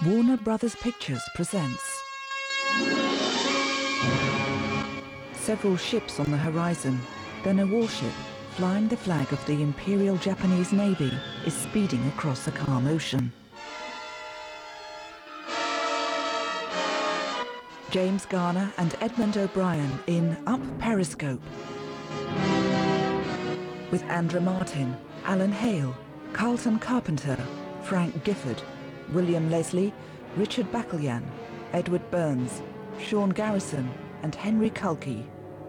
Warner Brothers Pictures presents several ships on the horizon, then a warship flying the flag of the Imperial Japanese Navy is speeding across a calm ocean. James Garner and Edmund O'Brien in Up Periscope, with Andra Martin, Alan Hale, Carlton Carpenter, Frank Gifford, William Leslie, Richard Bacalyan, Edward Burns, Sean Garrison and Henry Culkey.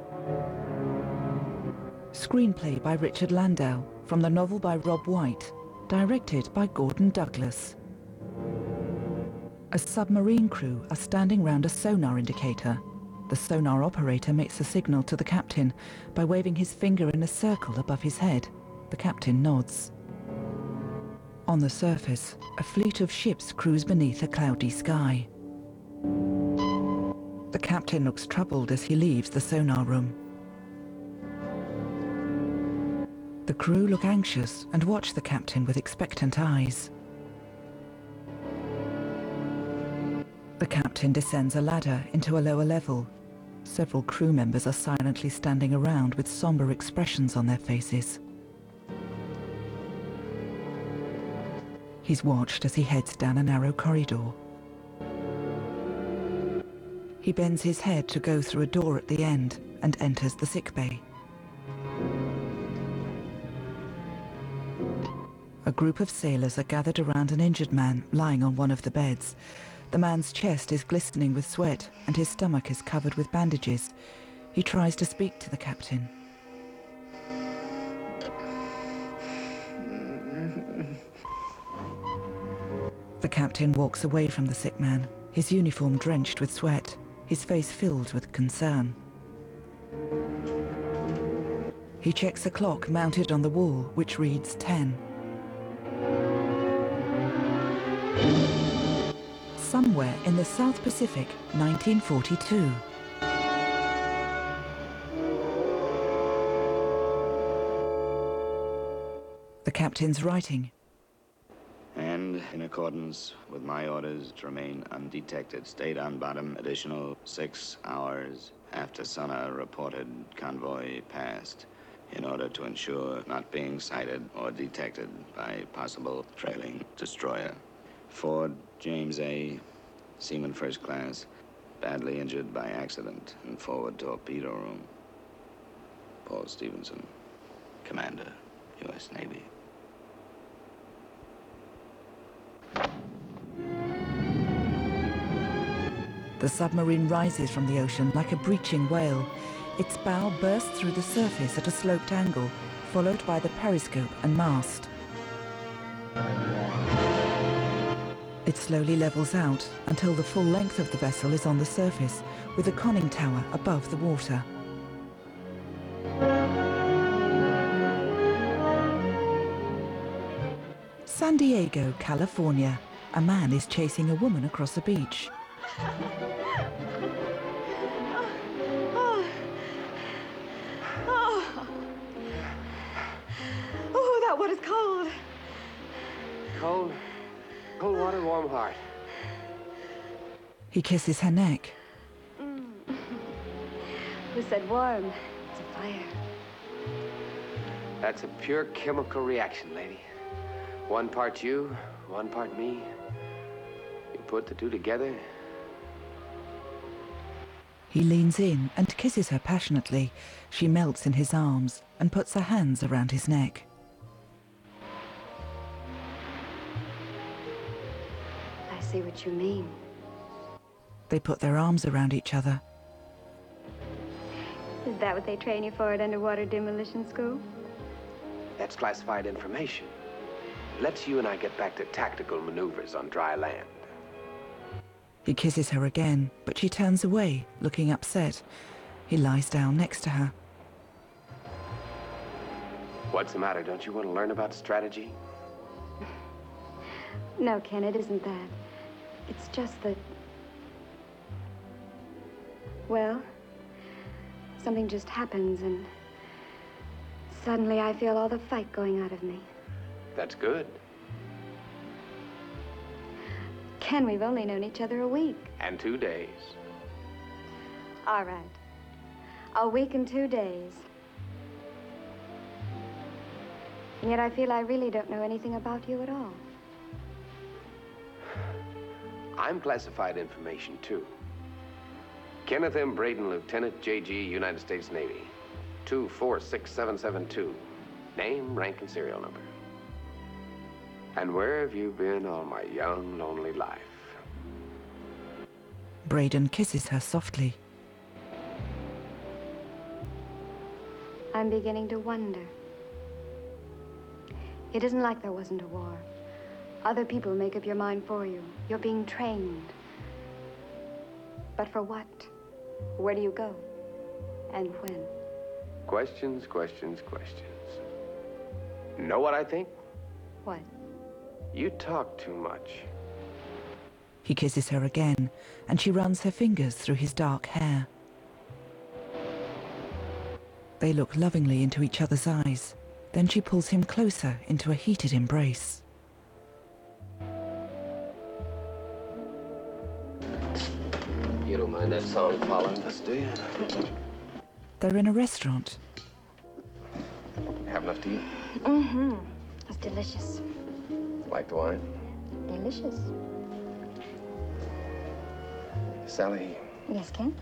Screenplay by Richard Landau from the novel by Rob White, directed by Gordon Douglas. A submarine crew are standing round a sonar indicator. The sonar operator makes a signal to the captain by waving his finger in a circle above his head. The captain nods. On the surface, a fleet of ships cruise beneath a cloudy sky. The captain looks troubled as he leaves the sonar room. The crew look anxious and watch the captain with expectant eyes. The captain descends a ladder into a lower level. Several crew members are silently standing around with somber expressions on their faces. He's watched as he heads down a narrow corridor. He bends his head to go through a door at the end and enters the sickbay. A group of sailors are gathered around an injured man lying on one of the beds. The man's chest is glistening with sweat and his stomach is covered with bandages. He tries to speak to the captain. The captain walks away from the sick man, his uniform drenched with sweat, his face filled with concern. He checks a clock mounted on the wall, which reads 10. Somewhere in the South Pacific, 1942. The captain's writing. And in accordance with my orders to remain undetected, stayed on bottom additional 6 hours after sonar reported convoy passed in order to ensure not being sighted or detected by possible trailing destroyer. Ford James A., Seaman First Class, badly injured by accident in forward torpedo room. Paul Stevenson, Commander, U.S. Navy. The submarine rises from the ocean like a breaching whale. Its bow bursts through the surface at a sloped angle, followed by the periscope and mast. It slowly levels out until the full length of the vessel is on the surface, with the conning tower above the water. San Diego, California. A man is chasing a woman across a beach. Oh, that water's cold. Cold? Cold water, warm heart. He kisses her neck. Who said warm? It's a fire. That's a pure chemical reaction, lady. One part you, one part me. You put the two together. He leans in and kisses her passionately. She melts in his arms and puts her hands around his neck. I see what you mean. They put their arms around each other. Is that what they train you for at underwater demolition school? That's classified information. Let's you and I get back to tactical maneuvers on dry land. He kisses her again, but she turns away, looking upset. He lies down next to her. What's the matter? Don't you want to learn about strategy? No, Ken, it isn't that. It's just that... Well, something just happens and suddenly I feel all the fight going out of me. That's good. Ken, Ken, we've only known each other a week. And 2 days. All right. A week and 2 days. And yet I feel I really don't know anything about you at all. I'm classified information, too. Kenneth M. Braden, Lieutenant, JG, United States Navy. 246772. Name, rank, and serial number. And where have you been all my young, lonely life? Braden kisses her softly. I'm beginning to wonder. It isn't like there wasn't a war. Other people make up your mind for you. You're being trained. But for what? Where do you go? And when? Questions, questions, questions. Know what I think? What? You talk too much. He kisses her again, and she runs her fingers through his dark hair. They look lovingly into each other's eyes. Then she pulls him closer into a heated embrace. You don't mind that song following us, do you? They're in a restaurant. Have enough to eat? Mm-hmm. It's delicious. Like the wine? Delicious. Sally, Yes, Ken?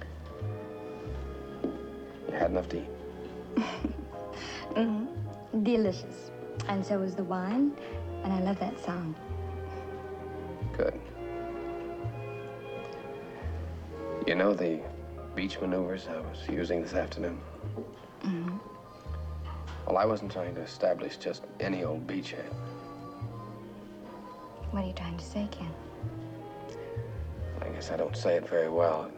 you had enough to eat? Mm-hmm. Delicious. And so is the wine, and I love that song. Good. You know the beach maneuvers I was using this afternoon? Mm-hmm. Well, I wasn't trying to establish just any old beachhead. What are you trying to say, Ken? I guess I don't say it very well.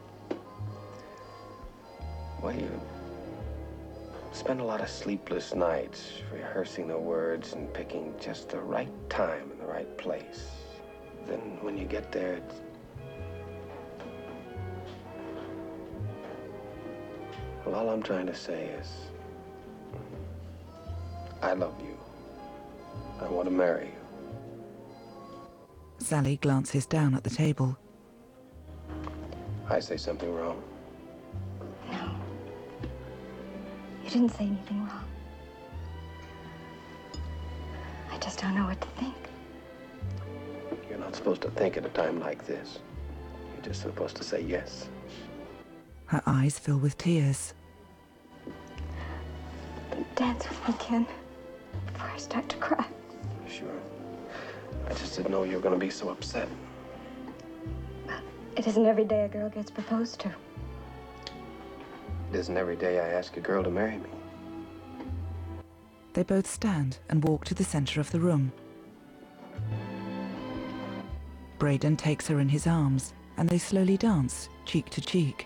Well, you spend a lot of sleepless nights rehearsing the words and picking just the right time and the right place. Then when you get there, it's... Well, all I'm trying to say is, I love you. I want to marry you. Sally glances down at the table. I say something wrong. No. You didn't say anything wrong. I just don't know what to think. You're not supposed to think at a time like this. You're just supposed to say yes. Her eyes fill with tears. Dance with me, Ken, before I start to cry. Sure. I just didn't know you were going to be so upset. It isn't every day a girl gets proposed to. It isn't every day I ask a girl to marry me. They both stand and walk to the center of the room. Braden takes her in his arms, and they slowly dance, cheek to cheek.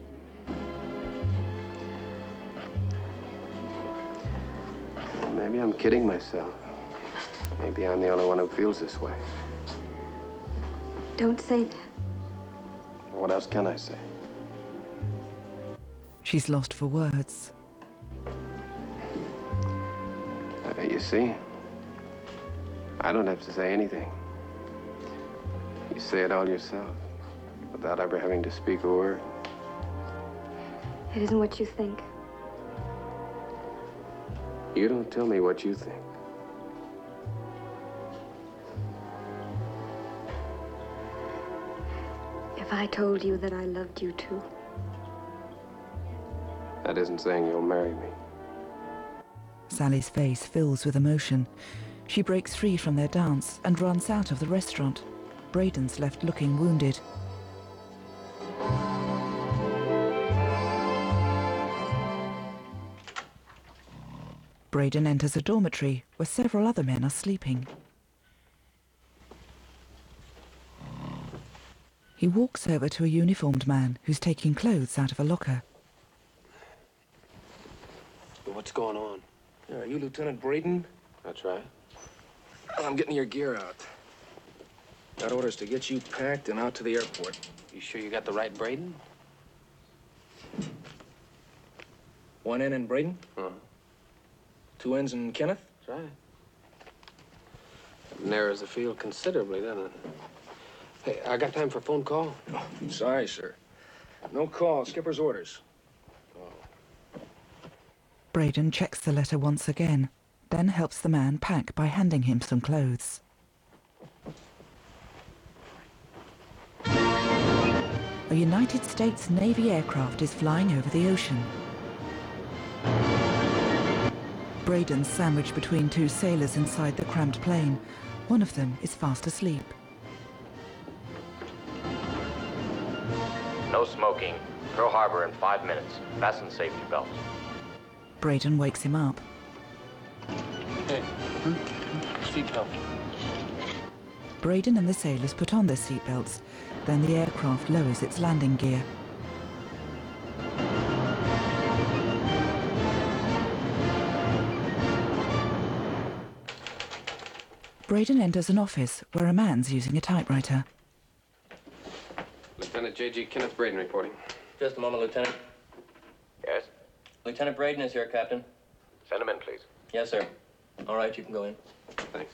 Maybe I'm kidding myself. Maybe I'm the only one who feels this way. Don't say that. What else can I say? She's lost for words. You see, I don't have to say anything. You say it all yourself, without ever having to speak a word. It isn't what you think. You don't tell me what you think. If I told you that I loved you too. That isn't saying you'll marry me. Sally's face fills with emotion. She breaks free from their dance and runs out of the restaurant. Braden's left looking wounded. Braden enters a dormitory where several other men are sleeping. He walks over to a uniformed man who's taking clothes out of a locker. What's going on? Are you Lieutenant Braden? That's right. I'm getting your gear out. Got orders to get you packed and out to the airport. You sure you got the right Braden? One N in Braden? Uh-huh. 2 N's in Kenneth? That's right. It narrows the field considerably, doesn't it? Hey, I got time for a phone call? Oh, sorry, sir. No call. Skipper's orders. Braden checks the letter once again, then helps the man pack by handing him some clothes. A United States Navy aircraft is flying over the ocean. Braden's sandwiched between two sailors inside the cramped plane. One of them is fast asleep. No smoking. Pearl Harbor in 5 minutes. Fasten safety belts. Braden wakes him up. Hey, seatbelt. Braden and the sailors put on their seatbelts. Then the aircraft lowers its landing gear. Braden enters an office where a man's using a typewriter. Lieutenant J.G. Kenneth Braden reporting. Just a moment, Lieutenant. Yes? Lieutenant Braden is here, Captain. Send him in, please. Yes, sir. All right, you can go in. Thanks.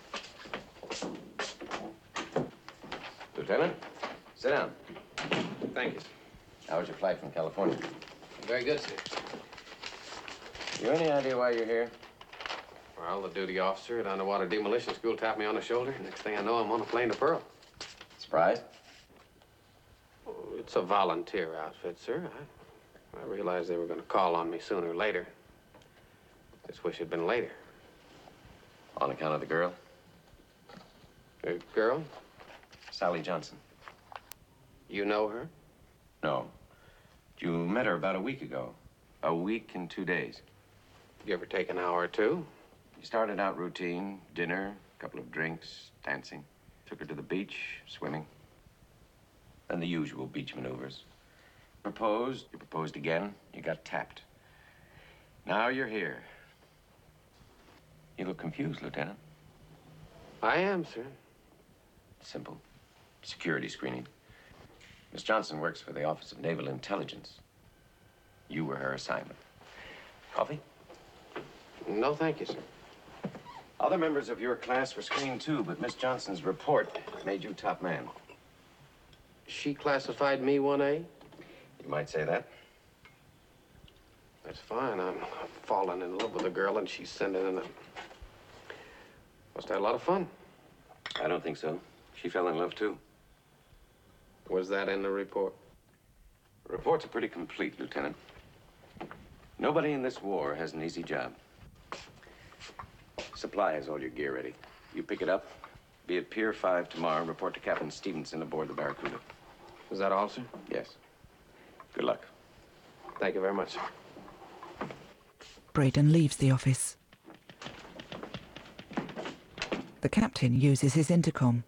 Lieutenant, sit down. Thank you, sir. How was your flight from California? Very good, sir. You any idea why you're here? Well, the duty officer at Underwater Demolition School tapped me on the shoulder. Next thing I know, I'm on a plane to Pearl. Surprised? Oh, it's a volunteer outfit, sir. I realized they were going to call on me sooner or later. Just wish it'd been later. On account of the girl? The girl? Sally Johnson. You know her? No. You met her about a week ago. A week and 2 days. You ever take an hour or two? You started out routine, dinner, a couple of drinks, dancing. Took her to the beach, swimming. And the usual beach maneuvers. Proposed, you proposed again, you got tapped. Now you're here. You look confused, Lieutenant. I am, sir. Simple. Security screening. Miss Johnson works for the Office of Naval Intelligence. You were her assignment. Coffee? No, thank you, sir. Other members of your class were screened too, but Miss Johnson's report made you top man. She classified me 1A? You might say that. That's fine. I'm falling in love with a girl, and she's sending in a... Must have had a lot of fun. I don't think so. She fell in love too. Was that in the report? The reports are pretty complete, Lieutenant. Nobody in this war has an easy job. Supply has all your gear ready. You pick it up, be at Pier 5 tomorrow, and report to Captain Stevenson aboard the Barracuda. Is that all, sir? Yes. Good luck. Thank you very much, sir. Braden leaves the office. The captain uses his intercom.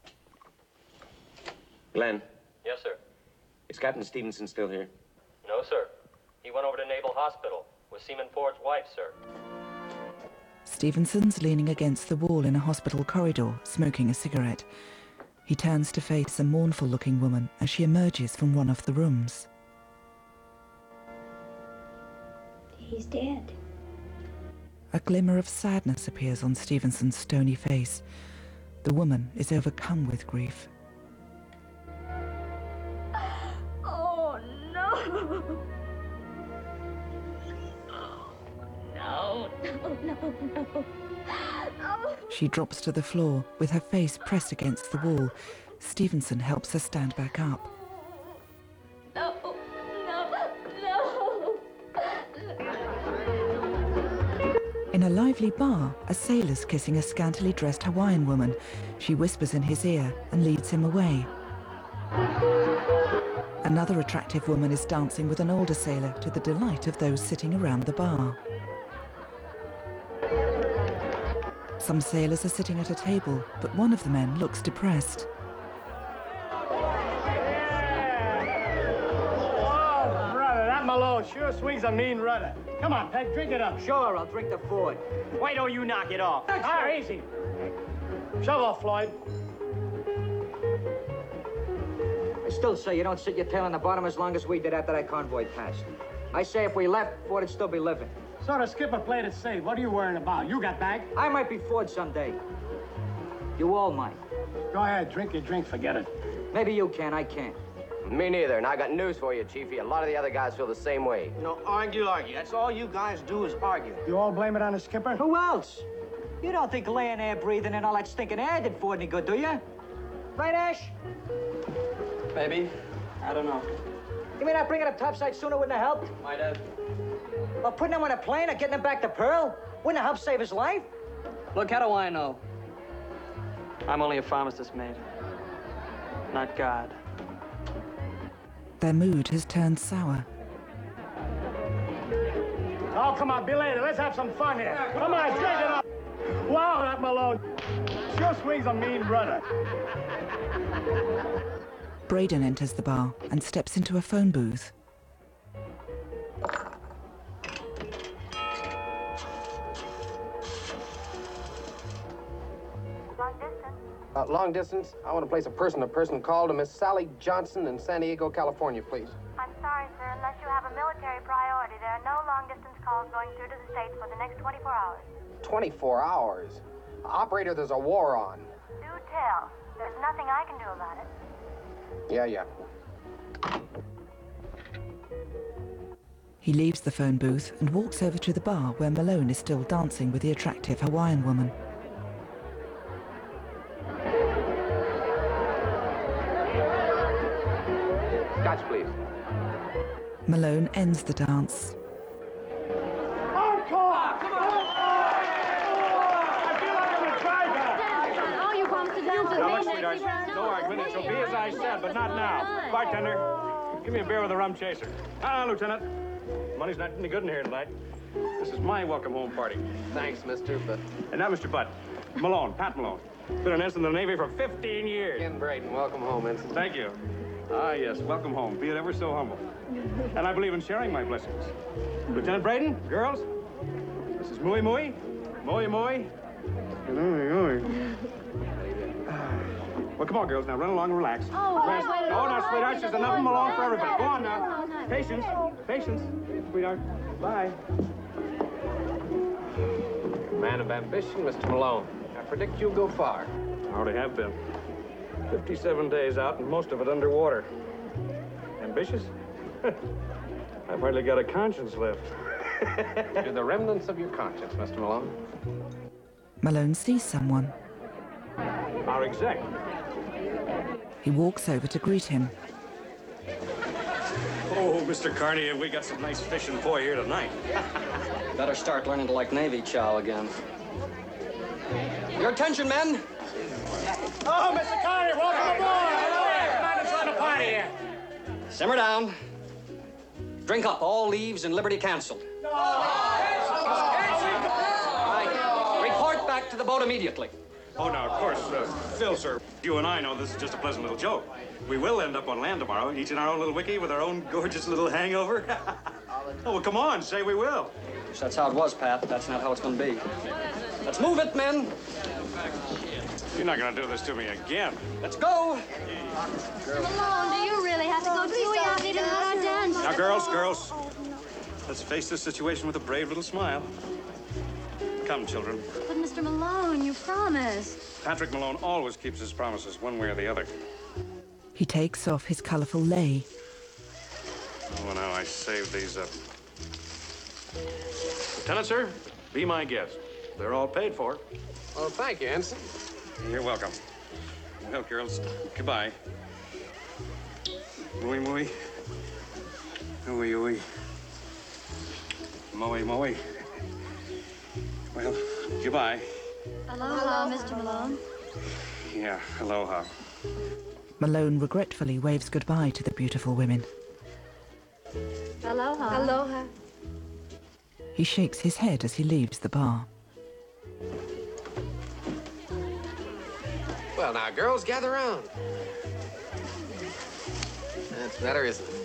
Glenn, Yes, sir. is Captain Stevenson still here? No, sir. He went over to Naval Hospital with Seaman Ford's wife, sir. Stevenson's leaning against the wall in a hospital corridor, smoking a cigarette. He turns to face a mournful-looking woman as she emerges from one of the rooms. He's dead. A glimmer of sadness appears on Stevenson's stony face. The woman is overcome with grief. Oh, no. No, no, no, no. Oh. She drops to the floor with her face pressed against the wall. Stevenson helps her stand back up. No, no, no. In a lively bar, a sailor's kissing a scantily dressed Hawaiian woman. She whispers in his ear and leads him away. Another attractive woman is dancing with an older sailor to the delight of those sitting around the bar. Some sailors are sitting at a table, but one of the men looks depressed. Oh, brother, that Malone sure swings a mean rudder. Come on, Peg, drink it up. Sure, I'll drink the Ford. Why don't you knock it off? Ah, easy. Shove off, Floyd. I still say you don't sit your tail on the bottom as long as we did after that convoy passed. I say if we left, Ford'd still be living. So the skipper played it safe. What are you worrying about? You got back. I might be Ford someday. You all might. Go ahead, drink your drink, forget it. Maybe you can, I can't. Me neither, and I got news for you, Chiefy. A lot of the other guys feel the same way. No, argue. That's all you guys do is argue. You all blame it on the skipper? Who else? You don't think laying there breathing in all that stinking air did for any good, do you? Right, Ash? Maybe. I don't know. You mean not bringing up topside sooner wouldn't have helped? Might have. Or putting him on a plane or getting him back to Pearl? Wouldn't have helped save his life? Look, how do I know? I'm only a pharmacist, mate. Not God. Their mood has turned sour. Oh, come on, be later. Let's have some fun here. Come on, drink it up. Wow, that Malone sure swings a mean brother. Braden enters the bar and steps into a phone booth. Long distance. I want to place a person-to-person call to Miss Sally Johnson in San Diego, California, please. I'm sorry, sir. Unless you have a military priority, there are no long-distance calls going through to the States for the next 24 hours. 24 hours? Operator, there's a war on. Do tell. There's nothing I can do about it. Yeah. He leaves the phone booth and walks over to the bar where Malone is still dancing with the attractive Hawaiian woman. Scotch, please. Malone ends the dance. Encore! Come on! I feel like I'm a tiger. Oh, you promised to dance with me. Now, look, sweetheart, no argument. It shall be as I said, but not now. Bartender, give me a beer with a rum chaser. Lieutenant. Money's not any good in here tonight. This is my welcome home party. Thanks, Mr. Butt. And now, Mr. Butt. Malone, Pat Malone. Been an ensign in the Navy for 15 years. Ken Braden, welcome home, Ensign. Thank you. Ah, yes, welcome home. Be it ever so humble. And I believe in sharing my blessings. Lieutenant Braden, girls, this is Mui Mui. Moi Moi. Well, come on, girls. Now, run along and relax. Oh, Rest. wait. Oh, now, sweetheart, there's enough of them along for everybody. Go on now. Patience. Patience. Sweetheart. Bye. Man of ambition, Mr. Malone. I predict you'll go far. I already have been. 57 days out and most of it underwater. Ambitious? I've hardly got a conscience left. You're the remnants of your conscience, Mr. Malone. Malone sees someone. Our exec. He walks over to greet him. Oh, Mr. Carney, we got some nice fishing for you here tonight. Better start learning to like Navy chow again. Your attention, men. Oh, Mr. Carney, welcome aboard! Hello. Come on, let's run a party here. Simmer down. Drink up. All leaves and liberty canceled. Right. Report back to the boat immediately. Oh, now, of course, Phil, sir, you and I know this is just a pleasant little joke. We will end up on land tomorrow, each in our own little wiki with our own gorgeous little hangover. Oh, well, come on, say we will. That's how it was, Pat. That's not how it's going to be. Let's move it, men. You're not going to do this to me again. Let's go. Malone, do you really have to go too? We haven't even had our dance. Now, girls, let's face this situation with a brave little smile. Come, children. But Mr. Malone, you promised. Patrick Malone always keeps his promises one way or the other. He takes off his colourful lei. Oh, now I saved these up. Lieutenant, sir, be my guest. They're all paid for. Oh, thank you, Ensign. You're welcome. Well, girls, goodbye. Moi, moi. Oi, oi. Moi, moi. Well, goodbye. Aloha, Mr. Malone. Yeah, aloha. Malone regretfully waves goodbye to the beautiful women. Aloha. Aloha. He shakes his head as he leaves the bar. Well, now, girls, gather around. That's better, isn't it?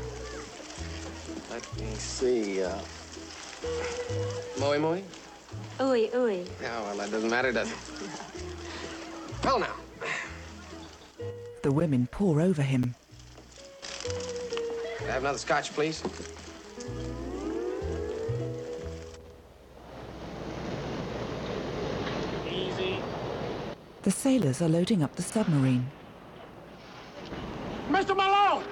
Let me see, Moi Moi? Ooey, ooey. Yeah, well, that doesn't matter, does it? Well, now. The women pour over him. Can I have another scotch, please? Easy. The sailors are loading up the submarine. Mr. Malone!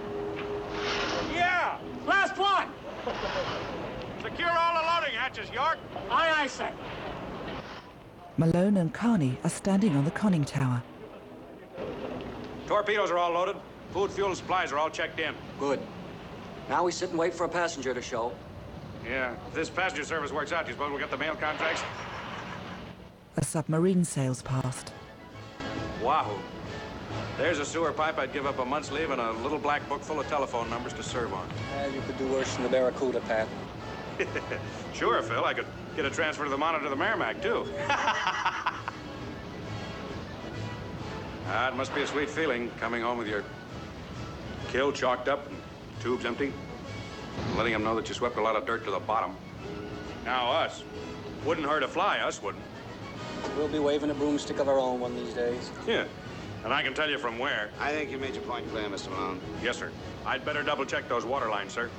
Yeah! Last one! Secure all the loading hatches, York. Aye, sir. Malone and Carney are standing on the conning tower. Torpedoes are all loaded. Food, fuel, and supplies are all checked in. Good. Now we sit and wait for a passenger to show. Yeah, if this passenger service works out, you suppose we'll get the mail contracts? A submarine sails past. Wahoo. There's a sewer pipe I'd give up a month's leave and a little black book full of telephone numbers to serve on. You could do worse than the Barracuda, Pat. Sure, Phil. I could get a transfer to the Monitor, the Merrimack, too. It must be a sweet feeling coming home with your kill chalked up and tubes empty. Letting them know that you swept a lot of dirt to the bottom. Now us. Wouldn't hurt a fly, us wouldn't. We'll be waving a broomstick of our own one of these days. Yeah. And I can tell you from where. I think you made your point clear, Mr. Malone. Yes, sir. I'd better double-check those water lines, sir.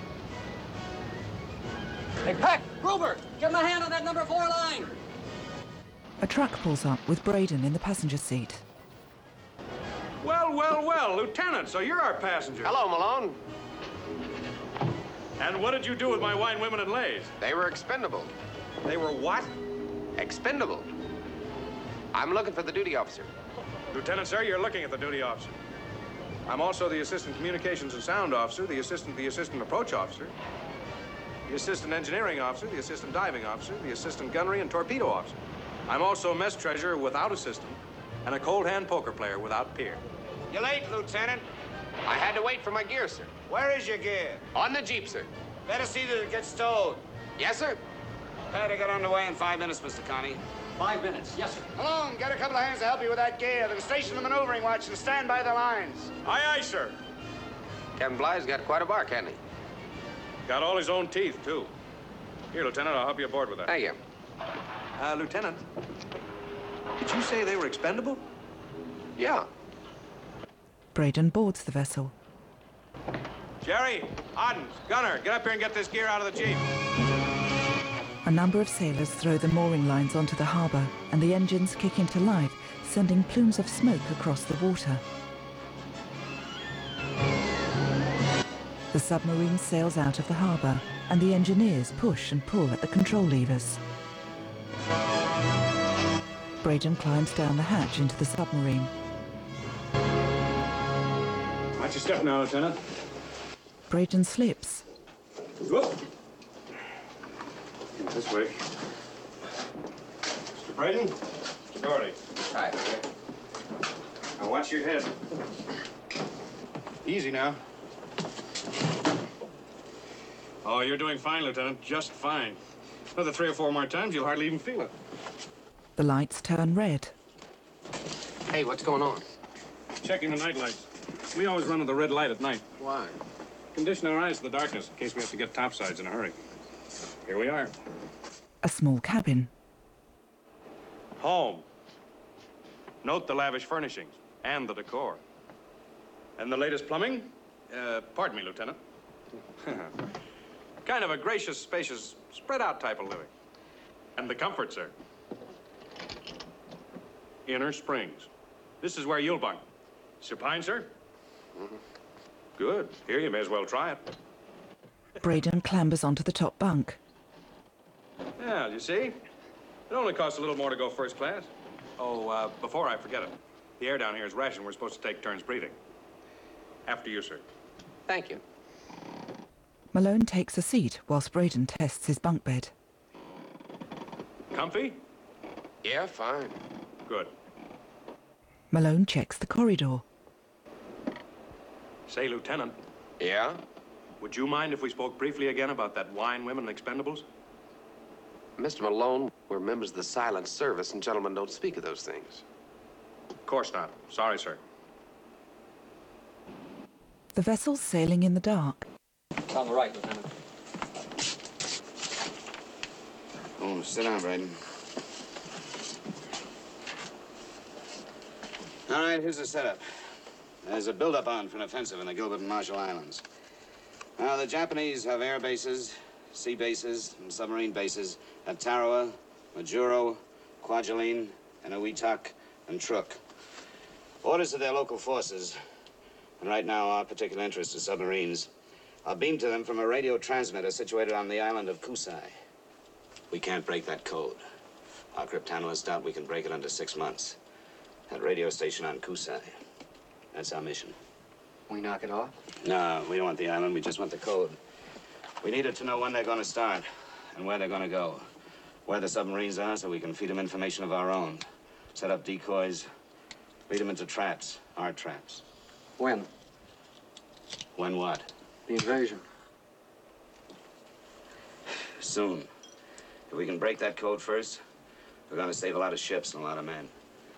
Hey, Peck! Gruber! Give him a hand on that number 4 line! A truck pulls up with Braden in the passenger seat. Well, well, well, Lieutenant, so you're our passenger. Hello, Malone. And what did you do with my wine, women, and lays? They were expendable. They were what? Expendable. I'm looking for the duty officer. Lieutenant, sir, you're looking at the duty officer. I'm also the assistant communications and sound officer, the assistant approach officer, the assistant engineering officer, the assistant diving officer, the assistant gunnery and torpedo officer. I'm also a mess treasurer without assistant and a cold hand poker player without peer. You're late, Lieutenant. I had to wait for my gear, sir. Where is your gear? On the Jeep, sir. Better see that it gets stowed. Yes, sir. Better get underway in 5 minutes, Mr. Connie. 5 minutes, yes, sir. Malone, get a couple of hands to help you with that gear. Then station the maneuvering watch and stand by the lines. Aye, aye, sir. Captain Bly's got quite a bark, hasn't he? Got all his own teeth, too. Here, Lieutenant, I'll help you aboard with that. Thank you. Lieutenant, did you say they were expendable? Yeah. Braden boards the vessel. Jerry, Oddens, Gunner, get up here and get this gear out of the Jeep. A number of sailors throw the mooring lines onto the harbour, and the engines kick into life, sending plumes of smoke across the water. The submarine sails out of the harbour, and the engineers push and pull at the control levers. Braden climbs down the hatch into the submarine. Watch your step now, Lieutenant. Braden slips. Whoop. This way. Mr. Braden? Mr. Doherty. Hi. Now watch your head. Easy now. Oh, you're doing fine, Lieutenant. Just fine. Another 3 or 4 more times, you'll hardly even feel it. The lights turn red. Hey, what's going on? Checking the night lights. We always run with the red light at night. Why? Condition our eyes to the darkness in case we have to get topsides in a hurry. Here we are. A small cabin. Home. Note the lavish furnishings and the decor. And the latest plumbing? Pardon me, Lieutenant. Kind of a gracious, spacious, spread-out type of living. And the comfort, sir. Inner Springs. This is where you'll bunk. Supine, sir? Mm-hmm. Good. Here, you may as well try it. Braden clambers onto the top bunk. Yeah, you see? It only costs a little more to go first class. Oh, before I forget it, the air down here is rationed. We're supposed to take turns breathing. After you, sir. Thank you. Malone takes a seat whilst Braden tests his bunk bed. Comfy? Yeah, fine. Good. Malone checks the corridor. Say, Lieutenant. Yeah? Would you mind if we spoke briefly again about that wine, women, and expendables? Mr. Malone, we're members of the Silent Service, and gentlemen don't speak of those things. Of course not. Sorry, sir. The vessel's sailing in the dark. It's on the right, Lieutenant. Oh, sit down, Braden. All right, here's the setup. There's a build-up on for an offensive in the Gilbert and Marshall Islands. Now, the Japanese have air bases, sea bases, and submarine bases at Tarawa, Majuro, Kwajalein, and Uitak, and Truk. Orders to their local forces, and right now our particular interest is submarines, are beamed to them from a radio transmitter situated on the island of Kusai. We can't break that code. Our cryptanalysts doubt we can break it under 6 months. That radio station on Kusai. That's our mission. We knock it off? No, we don't want the island. We just want the code. We need it to know when they're going to start and where they're going to go. Where the submarines are so we can feed them information of our own. Set up decoys, lead them into traps, our traps. When? When what? The invasion. Soon. If we can break that code first, we're going to save a lot of ships and a lot of men.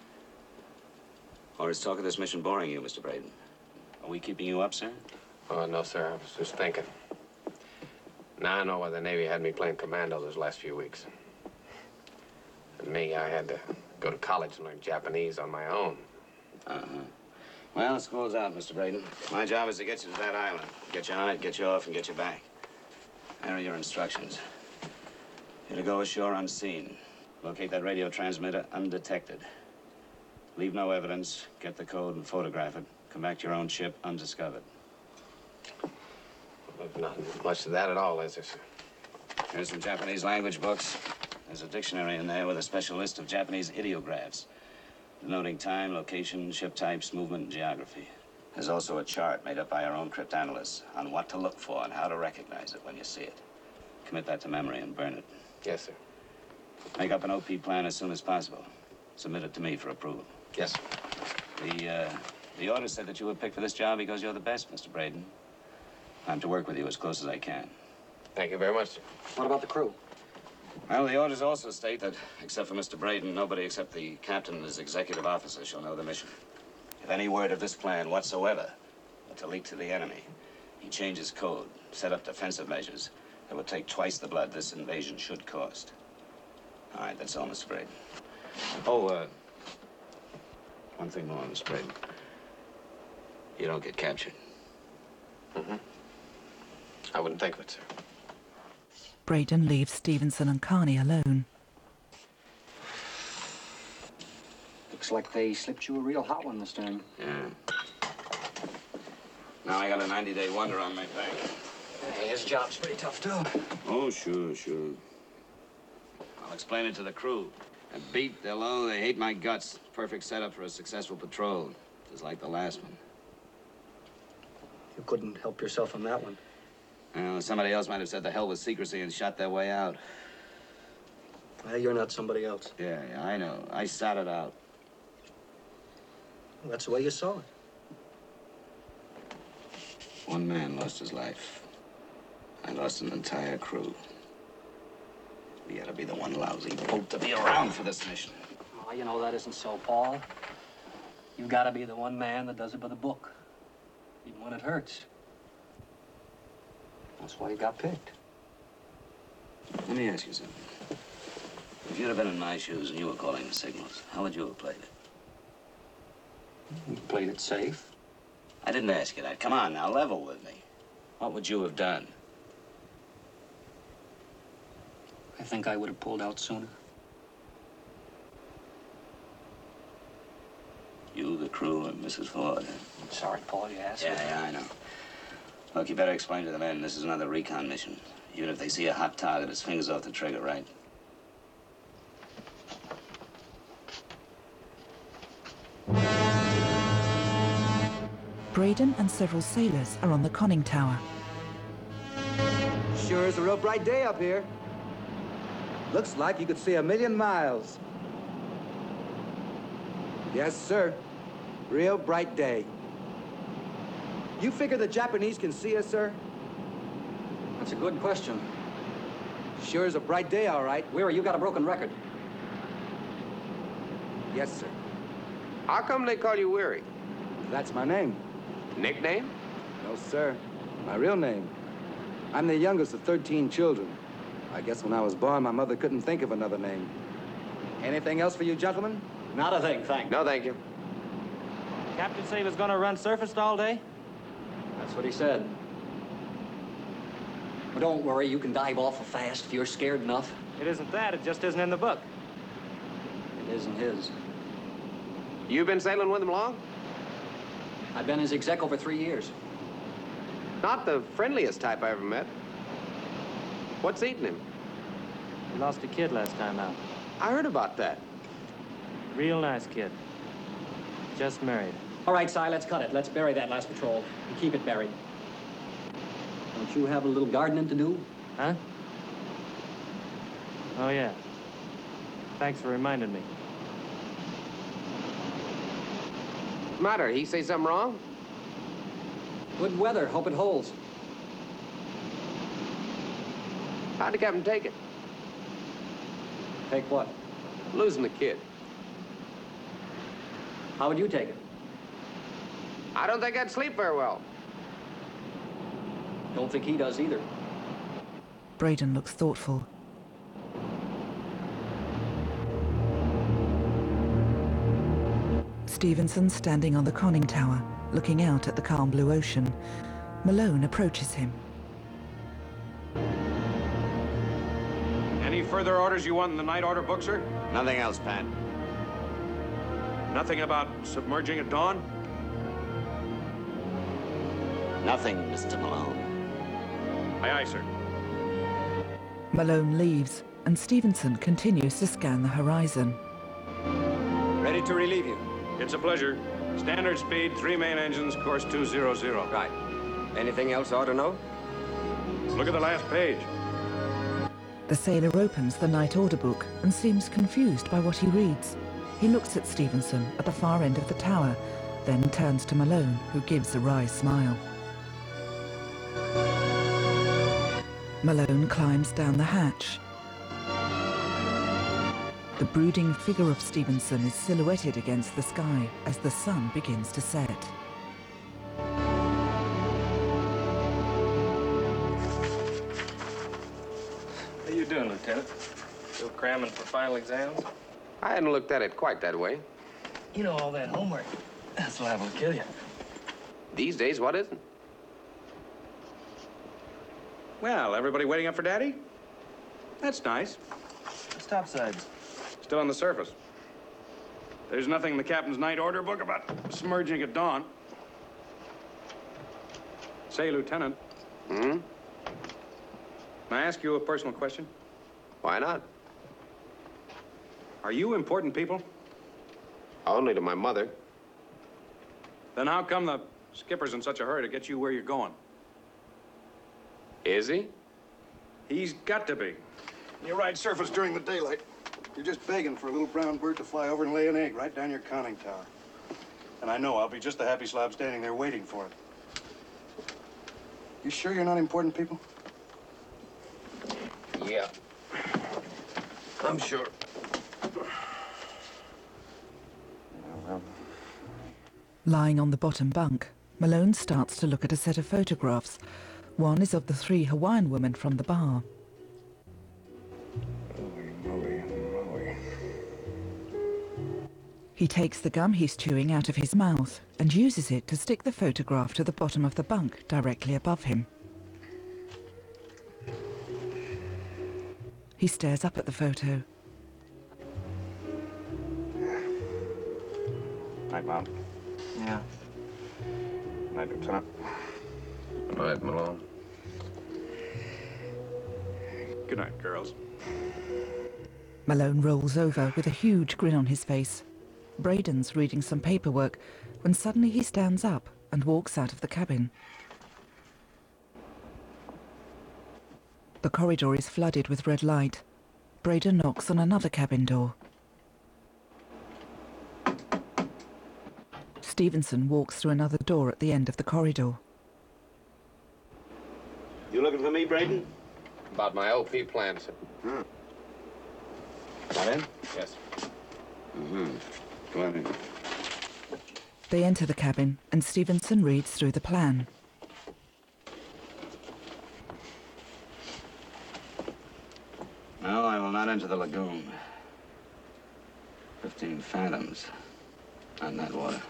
Or is talk of this mission boring you, Mr. Braden? Are we keeping you up, sir? Oh, no, sir. I was just thinking. Now I know why the Navy had me playing commando those last few weeks. And me, I had to go to college and learn Japanese on my own. Uh-huh. Well, school's out, Mr. Braden. My job is to get you to that island. Get you on it, get you off, and get you back. There are your instructions. You're to go ashore unseen. Locate that radio transmitter undetected. Leave no evidence, get the code and photograph it. Come back to your own ship undiscovered. There's not much of that at all, is there, sir? Here's some Japanese language books. There's a dictionary in there with a special list of Japanese ideographs, denoting time, location, ship types, movement, and geography. There's also a chart made up by our own cryptanalysts on what to look for and how to recognize it when you see it. Commit that to memory and burn it. Yes, sir. Make up an OP plan as soon as possible. Submit it to me for approval. Yes, sir. The order said that you were picked for this job because you're the best, Mr. Braden. I'm to work with you as close as I can. Thank you very much, sir. What about the crew? Well, the orders also state that, except for Mr. Braden, nobody except the captain and his executive officer shall know the mission. If any word of this plan whatsoever were to leak to the enemy, he changes code, set up defensive measures that would take twice the blood this invasion should cost. All right, that's all, Mr. Braden. Oh, one thing more, Mr. Braden. You don't get captured. Mm-hmm. I wouldn't think of it, sir. Braden leaves Stevenson and Carney alone. Looks like they slipped you a real hot one this time. Yeah. Now I got a 90-day wonder on my back. Hey, his job's pretty tough, too. Oh, sure. I'll explain it to the crew. They're beat, they're low, they hate my guts. Perfect setup for a successful patrol. Just like the last one. You couldn't help yourself on that one. Well, somebody else might have said the hell with secrecy and shot their way out. Well, you're not somebody else. Yeah, I know. I sat it out. Well, that's the way you saw it. One man lost his life. I lost an entire crew. We gotta be the one lousy pope to be around for this mission. Oh, you know that isn't so, Paul. You've got to be the one man that does it by the book, even when it hurts. That's why you got picked. Let me ask you something. If you'd have been in my shoes and you were calling the signals, how would you have played it? You played it safe. I didn't ask you that. Come on now, level with me. What would you have done? I think I would have pulled out sooner. You, the crew, and Mrs. Ford. I'm sorry, Paul, you asked me. Yeah, I know. Look, you better explain to the men this is another recon mission. Even if they see a hot target, his fingers off the trigger, right? Braden and several sailors are on the conning tower. Sure is a real bright day up here. Looks like you could see 1,000,000 miles. Yes, sir. Real bright day. You figure the Japanese can see us, sir? That's a good question. Sure is a bright day, all right. Weary, you got a broken record. Yes, sir. How come they call you Weary? That's my name. Nickname? No, sir. My real name. I'm the youngest of 13 children. I guess when I was born, my mother couldn't think of another name. Anything else for you, gentlemen? Not a thing, thank you. No, thank you. Captain said he was going to run surfaced all day? That's what he said. But don't worry, you can dive awful fast if you're scared enough. It isn't that, it just isn't in the book. It isn't his. You been sailing with him long? I've been his exec over 3 years. Not the friendliest type I ever met. What's eating him? We lost a kid last time out. I heard about that. Real nice kid. Just married. All right, Si, let's cut it. Let's bury that last patrol and keep it buried. Don't you have a little gardening to do? Huh? Oh, yeah. Thanks for reminding me. Matter? He say something wrong? Good weather. Hope it holds. How'd the captain take it? Take what? Losing the kid. How would you take it? I don't think I'd sleep very well. Don't think he does either. Braden looks thoughtful. Stevenson standing on the conning tower, looking out at the calm blue ocean. Malone approaches him. Any further orders you want in the night order book, sir? Nothing else, Pat. Nothing about submerging at dawn? Nothing, Mr. Malone. Aye, aye, sir. Malone leaves, and Stevenson continues to scan the horizon. Ready to relieve you. It's a pleasure. Standard speed, 3 main engines, course 200. Right. Anything else I ought to know? Look at the last page. The sailor opens the night order book and seems confused by what he reads. He looks at Stevenson at the far end of the tower, then turns to Malone, who gives a wry smile. Malone climbs down the hatch. The brooding figure of Stevenson is silhouetted against the sky as the sun begins to set. How you doing, Lieutenant? Still cramming for final exams? I hadn't looked at it quite that way. You know, all that homework, that's liable to kill you. These days, what isn't? Well, everybody waiting up for Daddy? That's nice. What's topsides? Still on the surface. There's nothing in the captain's night order book about submerging at dawn. Say, Lieutenant. Hmm? Can I ask you a personal question? Why not? Are you important people? Only to my mother. Then how come the skipper's in such a hurry to get you where you're going? Is he? He's got to be. You ride surface during the daylight. You're just begging for a little brown bird to fly over and lay an egg right down your conning tower. And I know I'll be just a happy slob standing there waiting for it. You sure you're not important people? Yeah. I'm sure. Lying on the bottom bunk, Malone starts to look at a set of photographs. One is of the 3 Hawaiian women from the bar. He takes the gum he's chewing out of his mouth and uses it to stick the photograph to the bottom of the bunk directly above him. He stares up at the photo. Night, Mom. Yeah. Night, Lieutenant. Good night, Malone. Good night, girls. Malone rolls over with a huge grin on his face. Braden's reading some paperwork when suddenly he stands up and walks out of the cabin. The corridor is flooded with red light. Braden knocks on another cabin door. Stevenson walks through another door at the end of the corridor. You looking for me, Braden? About my OP plan, sir. Got in? Yes. Mm-hmm. Go on in. They enter the cabin, and Stevenson reads through the plan. No, I will not enter the lagoon. 15 fathoms. Not in that water.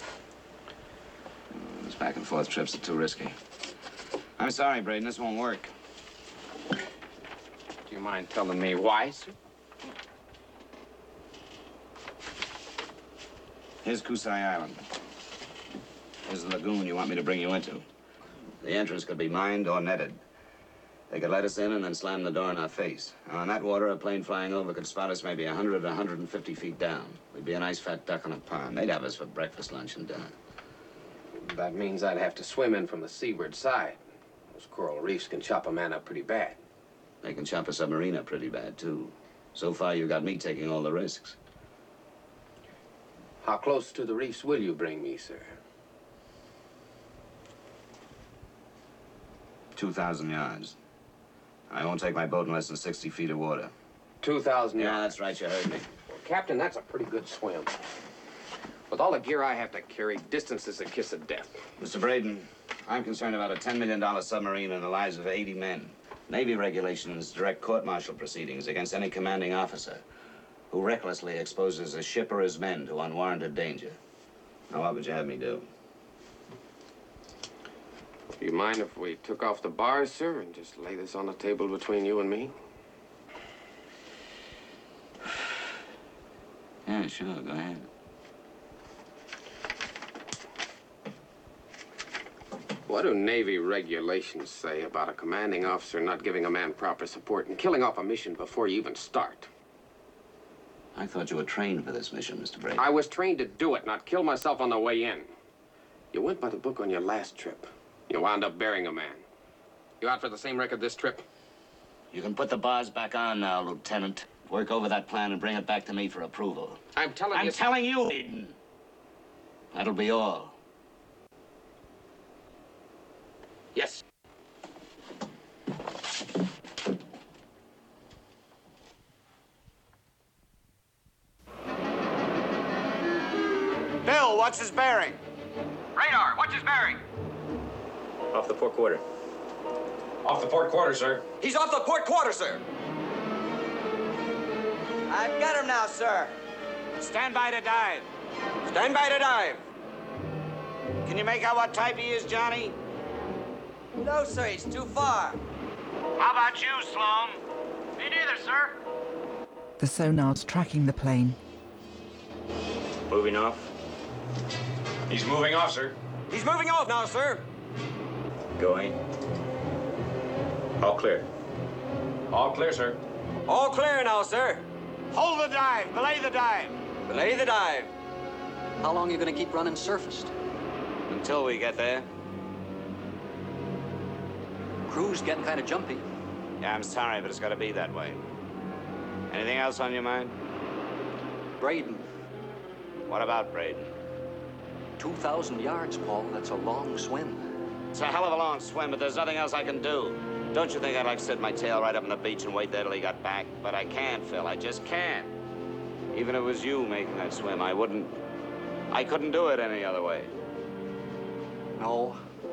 Those back and forth trips are too risky. I'm sorry, Braden, this won't work. Do you mind telling me why, sir? Here's Kusai Island. Here's the lagoon you want me to bring you into. The entrance could be mined or netted. They could let us in and then slam the door in our face. On that water, a plane flying over could spot us maybe 100 or 150 feet down. We'd be a nice fat duck on a pond. They'd have us for breakfast, lunch, and dinner. That means I'd have to swim in from the seaward side. Those coral reefs can chop a man up pretty bad. They can chop a submarine up pretty bad, too. So far, you got me taking all the risks. How close to the reefs will you bring me, sir? 2,000 yards. I won't take my boat in less than 60 feet of water. 2,000 yards? Yeah, that's right, you heard me. Well, Captain, that's a pretty good swim. With all the gear I have to carry, distance is a kiss of death. Mr. Braden, I'm concerned about a $10 million submarine and the lives of 80 men. Navy regulations direct court-martial proceedings against any commanding officer who recklessly exposes a ship or his men to unwarranted danger. Now, what would you have me do? Do you mind if we took off the bars, sir, and just lay this on the table between you and me? Yeah, sure, go ahead. What do Navy regulations say about a commanding officer not giving a man proper support and killing off a mission before you even start? I thought you were trained for this mission, Mr. Braden. I was trained to do it, not kill myself on the way in. You went by the book on your last trip. You wound up burying a man. You out for the same record this trip? You can put the bars back on now, Lieutenant. Work over that plan and bring it back to me for approval. I'm telling you... I'm telling you, Eden. That'll be all. Yes. Bill, what's his bearing? Radar, what's his bearing? Off the port quarter. Off the port quarter, sir. He's off the port quarter, sir. I've got him now, sir. Stand by to dive. Stand by to dive. Can you make out what type he is, Johnny? No, sir, he's too far. How about you, Sloan? Me neither, sir. The sonar's tracking the plane. Moving off. He's moving off, sir. He's moving off now, sir. Going. All clear. All clear, sir. All clear now, sir. Hold the dive. Belay the dive. Belay the dive. How long are you going to keep running surfaced? Until we get there. Crew's getting kind of jumpy. Yeah, I'm sorry, but it's got to be that way. Anything else on your mind? Braden. What about Braden? 2,000 yards, Paul. That's a long swim. It's a hell of a long swim, but there's nothing else I can do. Don't you think I'd like to sit my tail right up on the beach and wait there till he got back? But I can't, Phil. I just can't. Even if it was you making that swim, I couldn't do it any other way. No.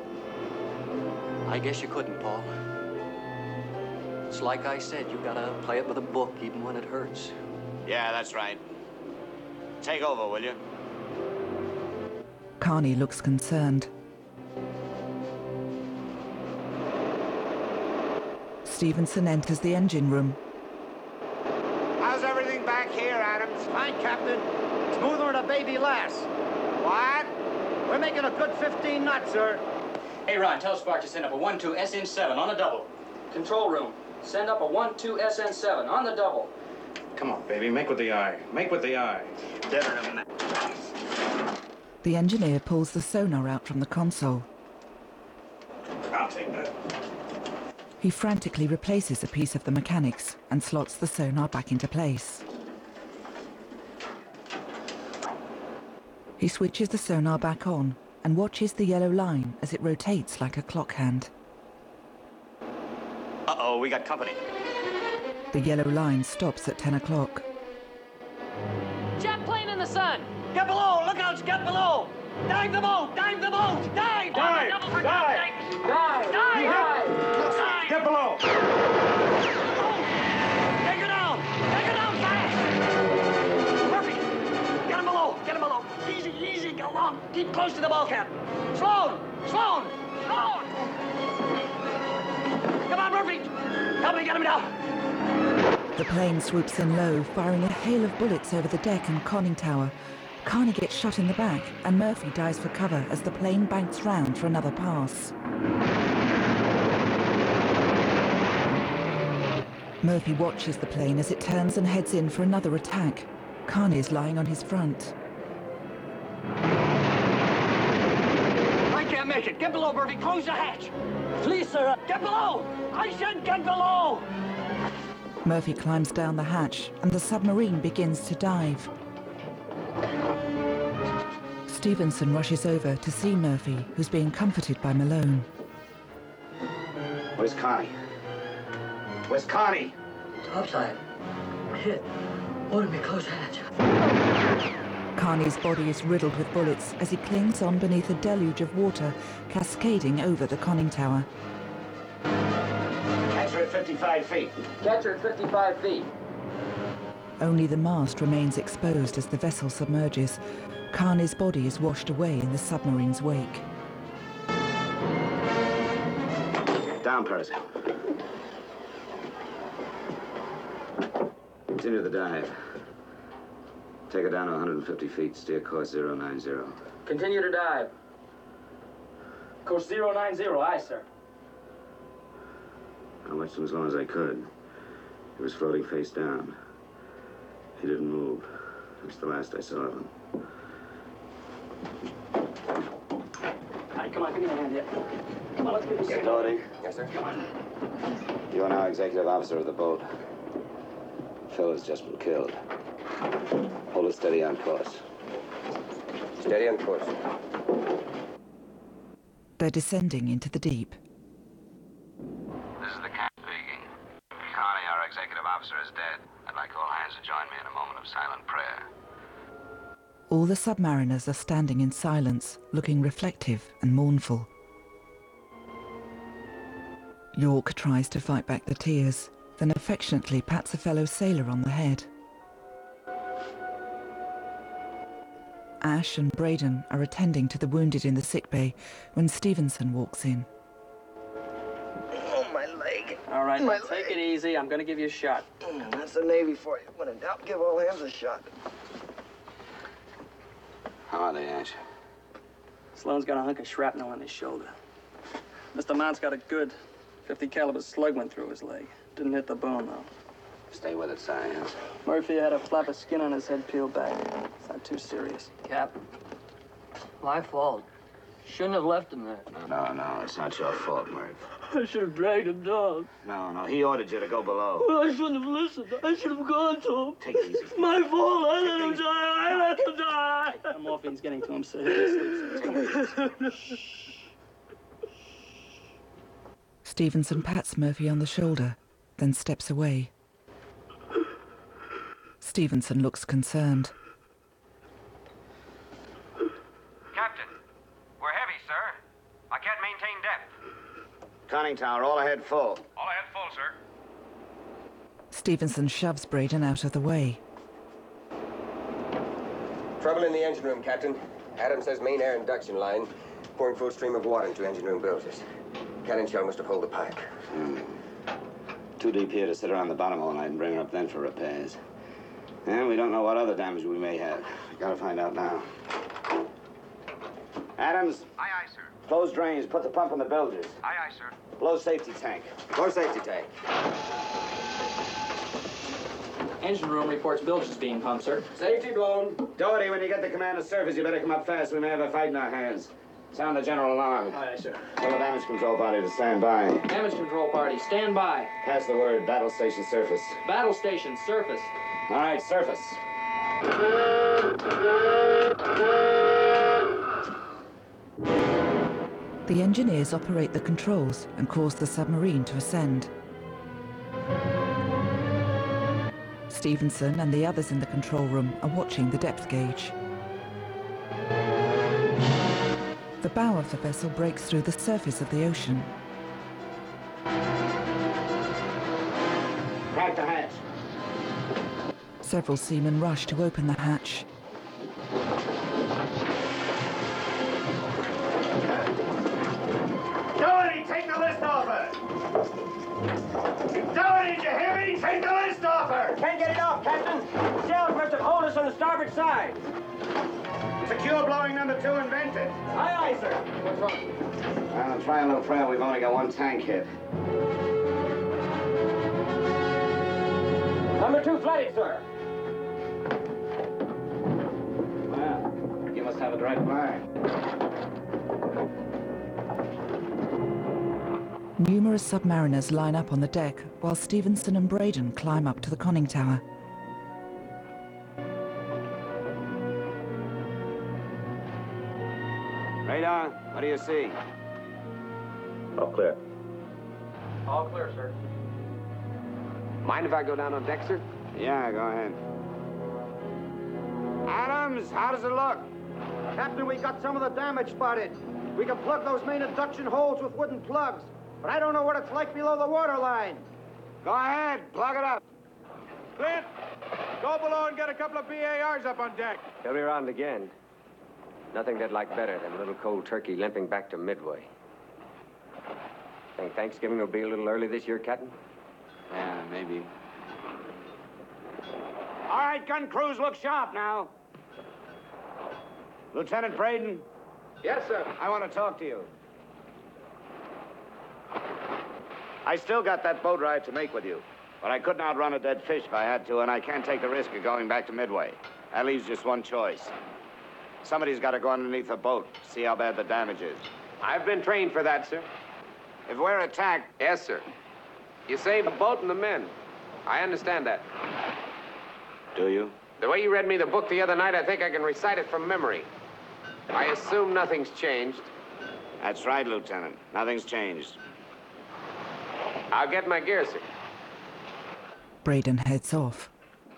I guess you couldn't, Paul. It's like I said, you gotta play it with a book even when it hurts. Yeah, that's right. Take over, will you? Carney looks concerned. Stevenson enters the engine room. How's everything back here, Adams? Fine, Captain. Smoother than a baby lass. What? We're making a good 15 knots, sir. Hey, Ron, tell Spark to send up a 1-2 SN7 on the double. Control room, send up a 1-2 SN7 on the double. Come on, baby. Make with the eye. Make with the eye. The engineer pulls the sonar out from the console. I'll take that. He frantically replaces a piece of the mechanics and slots the sonar back into place. He switches the sonar back on and watches the yellow line as it rotates like a clock hand. Uh-oh, we got company. The yellow line stops at 10 o'clock. Jet plane in the sun! Get below! Look out! Get below! Dive the boat! Dive the boat! Dive! Dive! Dive! Dive! Dive! Get below! Take her down! Take her down fast! Perfect! Get him below! Get him below! Easy, easy, go on! Keep close to the bulkhead! Sloan! Sloan! Sloan! Come on, Murphy! Help me get him down! The plane swoops in low, firing a hail of bullets over the deck and conning tower, Carney gets shot in the back, and Murphy dives for cover as the plane banks round for another pass. Murphy watches the plane as it turns and heads in for another attack. Carney's lying on his front. I can't make it. Get below, Murphy. Close the hatch. Please, sir. Get below. I said get below. Murphy climbs down the hatch, and the submarine begins to dive. Stevenson rushes over to see Murphy, who's being comforted by Malone. Where's Connie? Where's Connie? Topside. Hit. Order me close hatch. Carney's body is riddled with bullets as he clings on beneath a deluge of water cascading over the conning tower. Catch her at 55 feet. Catch her at 55 feet. Only the mast remains exposed as the vessel submerges. Carney's body is washed away in the submarine's wake. Down, Percy. Continue the dive. Take it down to 150 feet. Steer course 090. Continue to dive. Course 090, aye, sir. I watched him as long as I could. He was floating face down. He didn't move. That's the last I saw of him. All right, come on, give me a hand here. Come on, let's get this. Get Doherty. Yes, sir. Come on. You are now executive officer of the boat. Phil has just been killed. Hold it steady on course. Steady on course. They're descending into the deep. This is the captain speaking. Connie, our executive officer, is dead. I'd like all hands to join me in a moment of silent prayer. All the submariners are standing in silence, looking reflective and mournful. York tries to fight back the tears, then affectionately pats a fellow sailor on the head. Ash and Braden are attending to the wounded in the sickbay when Stevenson walks in. Oh, my leg. All right, now take it easy. I'm going to give you a shot. That's the Navy for you. When in doubt, give all hands a shot. How are they, Ash? Sloan's got a hunk of shrapnel on his shoulder. Mr. Mount's got a good 50 caliber slug went through his leg. Didn't hit the bone, though. Stay with it, Science. Murphy had a flap of skin on his head peeled back. It's not too serious. Cap, my fault. Shouldn't have left him there. No, it's not your fault, Murph. I should have dragged him down. No, he ordered you to go below. Well, I shouldn't have listened. I should have gone to him. Take it easy. It's my fault. I let him die. I let him die. The morphine's getting to him, so he'll sleep. Stevenson pats Murphy on the shoulder, then steps away. Stevenson looks concerned. Captain, we're heavy, sir. I can't maintain depth. Conning tower, all ahead full. All ahead full, sir. Stevenson shoves Braden out of the way. Trouble in the engine room, Captain. Adam says main air induction line pouring full stream of water into engine room bilges. Cannon shell must have pulled the pipe. Too deep here to sit around the bottom all night and bring her up then for repairs. And we don't know what other damage we may have. We gotta find out now. Adams. Aye, aye, sir. Close drains. Put the pump in the bilges. Aye, aye, sir. Blow safety tank. Blow safety tank. Engine room reports bilges being pumped, sir. Safety blown. Doherty, when you get the command of surface, you better come up fast. We may have a fight in our hands. Sound the general alarm. Aye, aye, sir. Tell the damage control party to stand by. Damage control party, stand by. Pass the word. Battle station surface. Battle station, surface. All right, surface. The engineers operate the controls and cause the submarine to ascend. Stevenson and the others in the control room are watching the depth gauge. The bow of the vessel breaks through the surface of the ocean. Crack the hatch. Several seamen rush to open the hatch. Doherty, take the list off her! Doherty, did you hear me? Take the list off her! Can't get it off, Captain. Sails must have hold us on the starboard side. Secure blowing number 2 invented. Aye, aye, sir. What's wrong? Well, I'm trying a little trail. We've only got one tank hit. Number 2 flooded, sir. Well, you must have a direct line. Numerous submariners line up on the deck while Stevenson and Braden climb up to the conning tower. Radar, what do you see? All clear. All clear, sir. Mind if I go down on deck, sir? Yeah, go ahead. Adams, how does it look? Captain, we got some of the damage spotted. We can plug those main induction holes with wooden plugs, but I don't know what it's like below the waterline. Go ahead, plug it up. Clint, go below and get a couple of BARs up on deck. He'll be around again. Nothing they'd like better than a little cold turkey limping back to Midway. Think Thanksgiving will be a little early this year, Captain? Yeah, maybe. All right, gun crews, look sharp now. Lieutenant Braden, Yes, sir. I want to talk to you. I still got that boat ride to make with you, but I couldn't outrun a dead fish if I had to, and I can't take the risk of going back to Midway. That leaves just one choice. Somebody's got to go underneath the boat, see how bad the damage is. I've been trained for that, sir. If we're attacked... Yes, sir. You saved the boat and the men. I understand that. Do you? The way you read me the book the other night, I think I can recite it from memory. I assume nothing's changed. That's right, Lieutenant. Nothing's changed. I'll get my gear, sir. Braden heads off.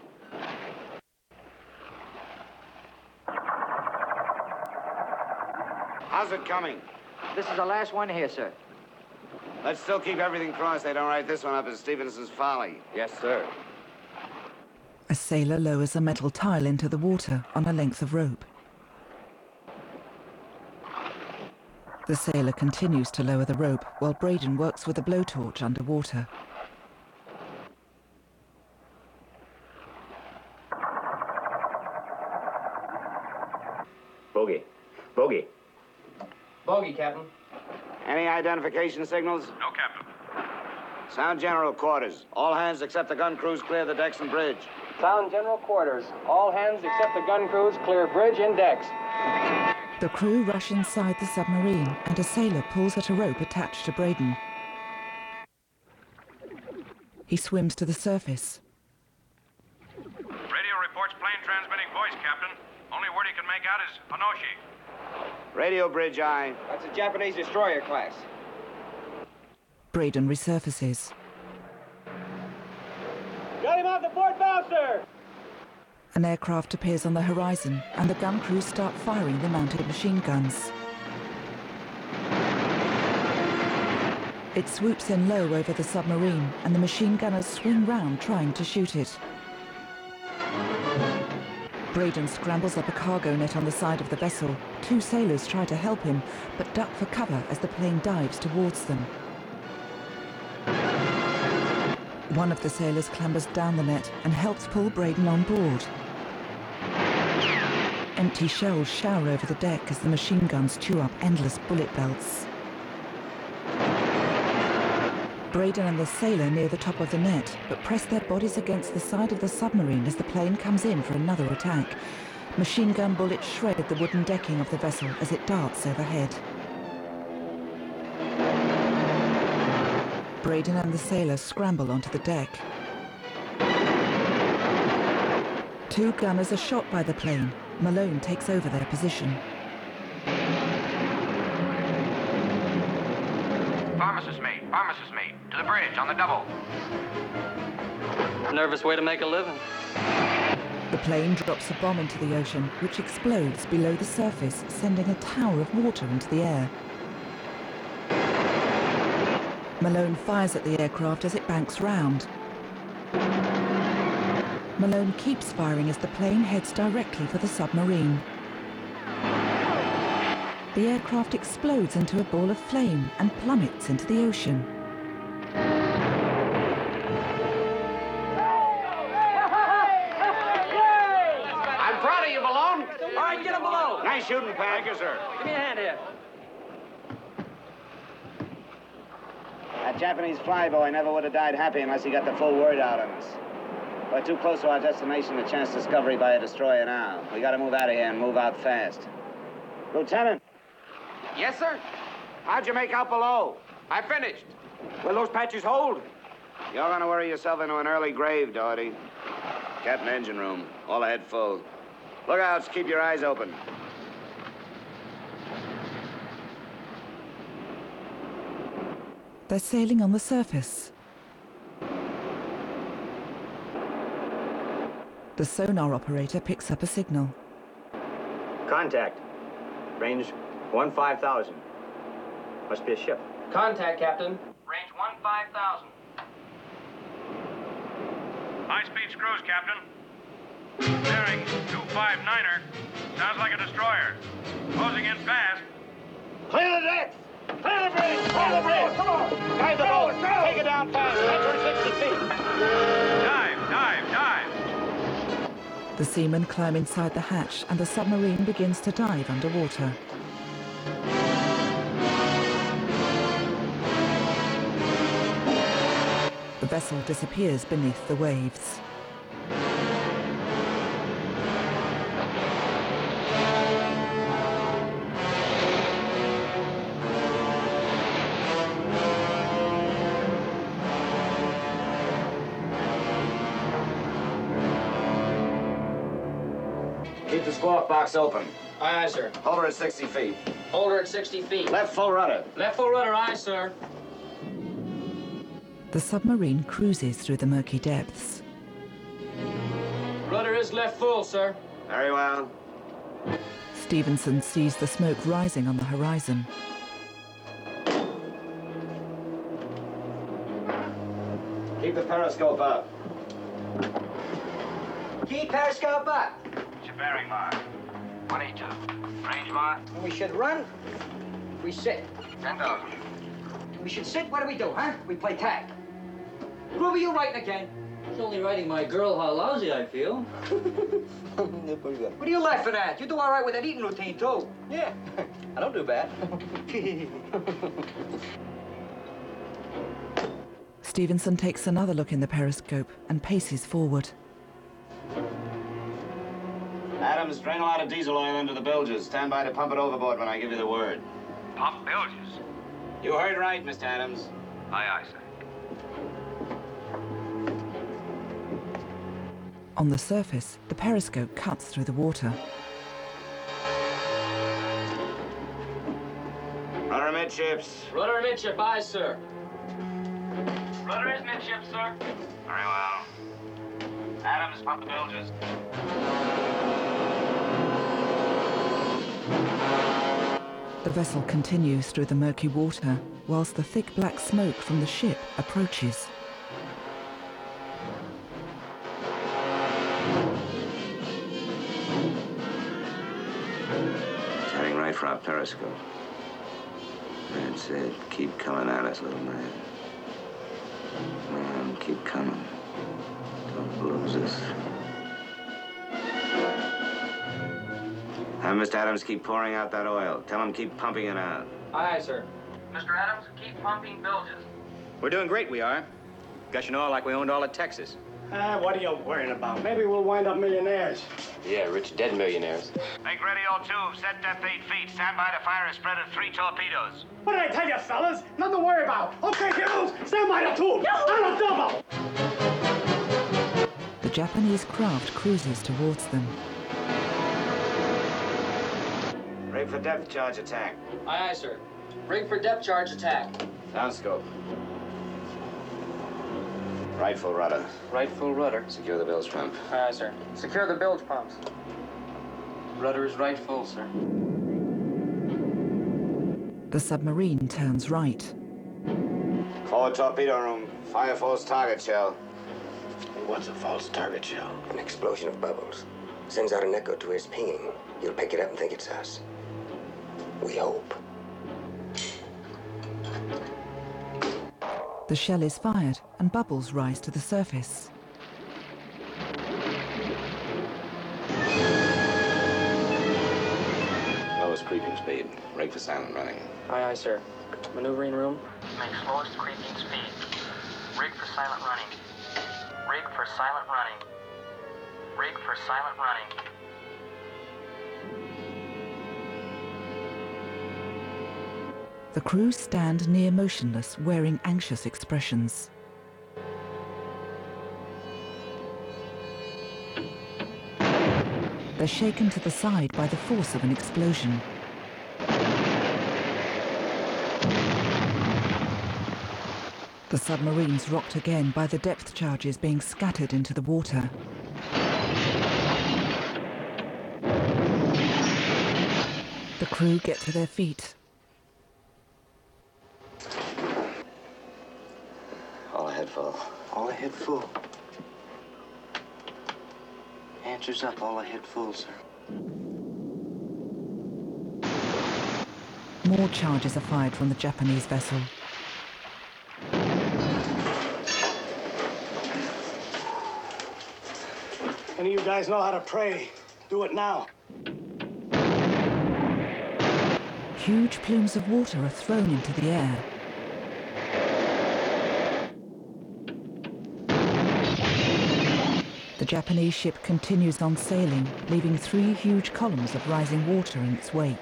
How's it coming? This is the last one here, sir. Let's still keep everything crossed. They don't write this one up as Stevenson's folly. Yes, sir. A sailor lowers a metal tile into the water on a length of rope. The sailor continues to lower the rope while Braden works with a blowtorch underwater. Bogey. Bogey. Bogey, Captain. Any identification signals? No, Captain. Sound general quarters. All hands except the gun crews clear the decks and bridge. Sound general quarters. All hands except the gun crews clear bridge and decks. The crew rush inside the submarine and a sailor pulls at a rope attached to Braden. He swims to the surface. Radio reports plane transmitting voice, Captain. Only word he can make out is Hanoshi. Radio bridge eye. That's a Japanese destroyer class. Braden resurfaces. Got him off the port bow, sir. An aircraft appears on the horizon, and the gun crews start firing the mounted machine guns. It swoops in low over the submarine, and the machine gunners swing round trying to shoot it. Braden scrambles up a cargo net on the side of the vessel. Two sailors try to help him, but duck for cover as the plane dives towards them. One of the sailors clambers down the net and helps pull Braden on board. Empty shells shower over the deck as the machine guns chew up endless bullet belts. Braden and the sailor near the top of the net, but press their bodies against the side of the submarine as the plane comes in for another attack. Machine gun bullets shred the wooden decking of the vessel as it darts overhead. Braden and the sailor scramble onto the deck. Two gunners are shot by the plane. Malone takes over their position. Pharmacist mate. To the bridge, on the double. Nervous way to make a living. The plane drops a bomb into the ocean, which explodes below the surface, sending a tower of water into the air. Malone fires at the aircraft as it banks round. Malone keeps firing as the plane heads directly for the submarine. The aircraft explodes into a ball of flame and plummets into the ocean. I'm proud of you, Malone. All you, sir. Give me a hand here. That Japanese flyboy never would have died happy unless he got the full word out on us. We're too close to our destination to chance discovery by a destroyer now. We gotta move out of here and move out fast. Lieutenant! Yes, sir? How'd you make out below? I finished. Will those patches hold? You're gonna worry yourself into an early grave, Doherty. Captain, engine room. All ahead full. Lookouts, keep your eyes open. They're sailing on the surface. The sonar operator picks up a signal. Contact. Range 15,000. Must be a ship. Contact, Captain. Range 15,000. High-speed screws, Captain. Bearing 259er. Sounds like a destroyer. Closing in fast. Clear the deck! Clear the bridge! Clear the bridge! Come on! Dive the boat! Take it down fast! Catch her 60 feet! Dive, dive, dive! The seamen climb inside the hatch and the submarine begins to dive underwater. The vessel disappears beneath the waves. Keep the squawk box open. Aye, sir. Hold her at 60 feet. Hold her at 60 feet. Left full rudder. Left full rudder, aye, sir. The submarine cruises through the murky depths. Rudder is left full, sir. Very well. Stevenson sees the smoke rising on the horizon. Keep the periscope up. Keep periscope up. What's your bearing mark? 182. Range mark? We should run. We sit. 10,000. We should sit. What do we do, huh? We play tag. Groovy, you writing again? It's only writing my girl how lousy I feel. What are you laughing at? You do all right with that eating routine, too. Yeah, I don't do bad. Stevenson takes another look in the periscope and paces forward. Adams, drain a lot of diesel oil into the bilges. Stand by to pump it overboard when I give you the word. Pump bilges. You heard right, Mr. Adams. Aye, aye, sir. On the surface, the periscope cuts through the water. Rudder amidships. Rudder midship, aye, sir. Rudder is midship, sir. Very well. Adams, pump the bilges. The vessel continues through the murky water, whilst the thick black smoke from the ship approaches. It's heading right for our periscope. That's it. Keep coming at us, little man. Man, keep coming. Don't lose us. Have Mr. Adams keep pouring out that oil. Tell him keep pumping it out. Aye, sir. Mr. Adams, keep pumping bilges. We're doing great, we are. Got you know like we owned all of Texas. What are you worrying about? Maybe we'll wind up millionaires. Yeah, rich dead millionaires. Make ready all tubes. Set depth 8 feet. Stand by to fire a spread of 3 torpedoes. What did I tell you, fellas? Nothing to worry about. Okay, heroes, stand by the tube. On a double. The Japanese craft cruises towards them. Rig for depth charge attack. Aye, aye, sir. Rig for depth charge attack. Downscope. Right full rudder. Right full rudder. Secure the bilge pump. Aye, aye, sir. Secure the bilge pumps. Rudder is right full, sir. The submarine turns right. Forward torpedo room. Fire false target shell. What's a false target shell? An explosion of bubbles. Sends out an echo to his pinging. You'll pick it up and think it's us. We hope. The shell is fired and bubbles rise to the surface. Lowest creeping speed. Rig for silent running. Aye, aye, sir. Maneuvering room. Make slowest creeping speed. Rig for silent running. Rig for silent running. Rig for silent running. The crew stand near motionless, wearing anxious expressions. They're shaken to the side by the force of an explosion. The submarine's rocked again by the depth charges being scattered into the water. The crew get to their feet. All ahead full. All ahead full. Answers up, all ahead full, sir. More charges are fired from the Japanese vessel. Any of you guys know how to pray? Do it now. Huge plumes of water are thrown into the air. The Japanese ship continues on sailing, leaving 3 huge columns of rising water in its wake.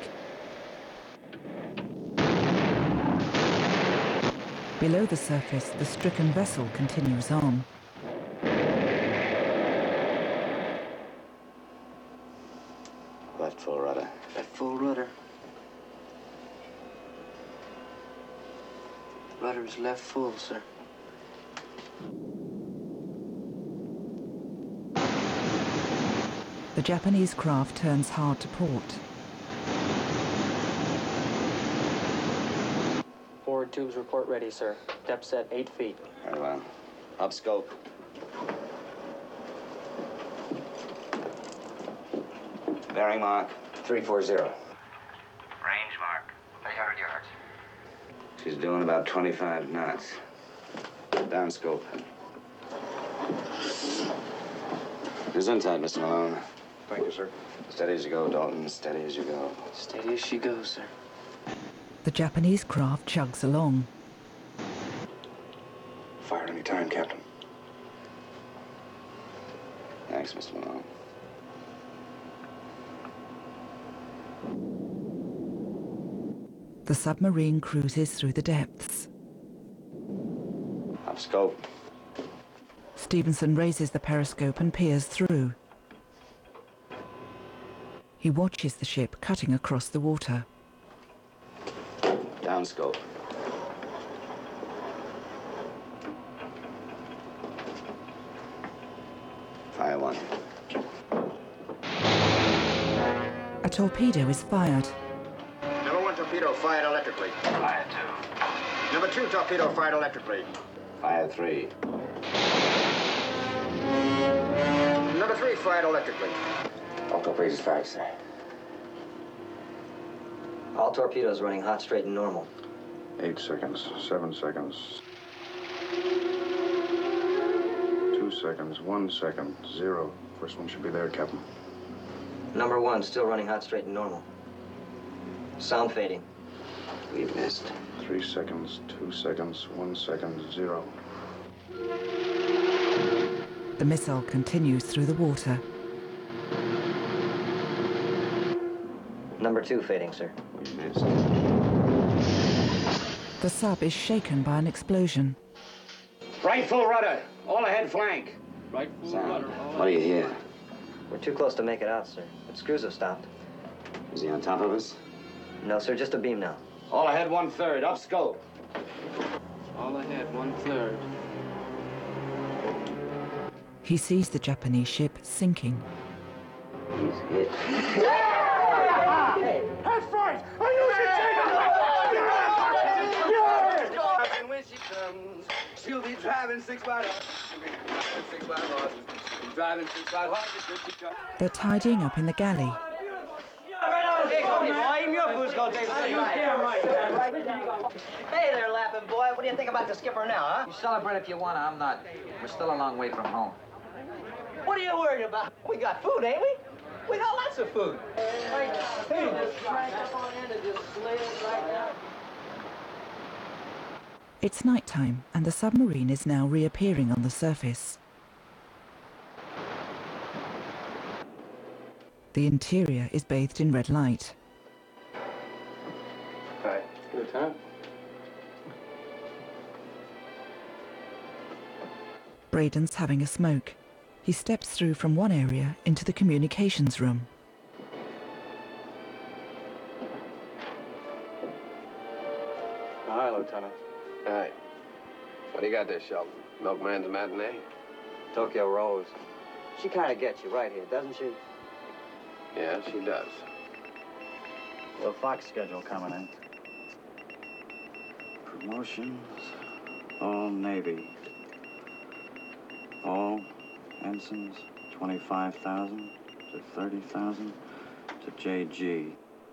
Below the surface, the stricken vessel continues on. Left full rudder. Left full rudder. Rudder is left full, sir. The Japanese craft turns hard to port. Forward tubes report ready, sir. Depth set 8 feet. Very well. Up scope. Bearing mark. 340. Range mark. 300 yards. She's doing about 25 knots. Down scope. Gesundheit, Mr. Malone. Thank you, sir. Steady as you go, Dalton. Steady as you go. Steady as she goes, sir. The Japanese craft chugs along. Fire any time, Captain. Thanks, Mr. Malone. The submarine cruises through the depths. Up scope. Stevenson raises the periscope and peers through. He watches the ship cutting across the water. Down scope. Fire 1. A torpedo is fired. Number 1 torpedo fired electrically. Fire 2. Number 2 torpedo fired electrically. Fire 3. Number 3 fired electrically. All torpedoes fired, sir. All torpedoes running hot, straight, and normal. 8 seconds, 7 seconds. 2 seconds, 1 second, 0. First one should be there, Captain. Number 1, still running hot, straight, and normal. Sound fading. We've missed. 3 seconds, 2 seconds, 1 second, 0. The missile continues through the water. Number 2 fading, sir. We missed. The sub is shaken by an explosion. Right full rudder. All ahead flank. Right full Sound. rudder. What do you hear? We're too close to make it out, sir. But screws have stopped. Is he on top of us? No, sir, just a beam now. All ahead 1/3. Up scope. All ahead 1/3. He sees the Japanese ship sinking. He's hit. Hey, that's right. I knew she'd take it. And when she comes, she'll be driving 6 by 6 by horses. Driving 6 by horses. They're tidying up in the galley. Hey there, laughing boy. What do you think about the skipper now, huh? You celebrate if you want to. I'm not. We're still a long way from home. What are you worried about? We got food, ain't we? We got lots of food. It's nighttime, and the submarine is now reappearing on the surface. The interior is bathed in red light. Hi. Lieutenant. Braden's having a smoke. He steps through from one area into the communications room. Hi, Lieutenant. Hi. What do you got there, Sheldon? Milkman's matinee? Tokyo Rose. She kind of gets you right here, doesn't she? Yeah, she does. Well, Fox schedule coming in. Promotions, all Navy. All ensigns, 25,000 to 30,000 to JG.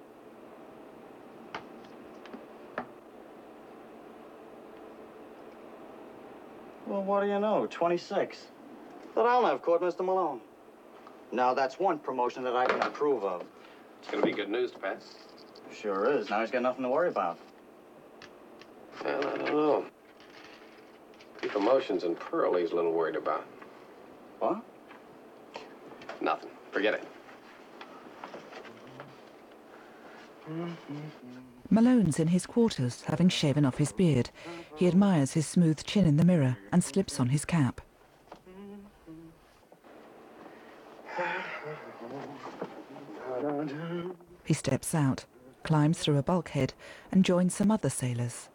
Well, what do you know? 26. But I'll have caught Mr. Malone. Now, that's one promotion that I can approve of. It's gonna be good news, Pat. Sure is. Now he's got nothing to worry about. Well, I don't know. The promotions in Pearl he's a little worried about. What? Nothing. Forget it. Malone's in his quarters, having shaven off his beard. He admires his smooth chin in the mirror and slips on his cap. He steps out, climbs through a bulkhead, and joins some other sailors.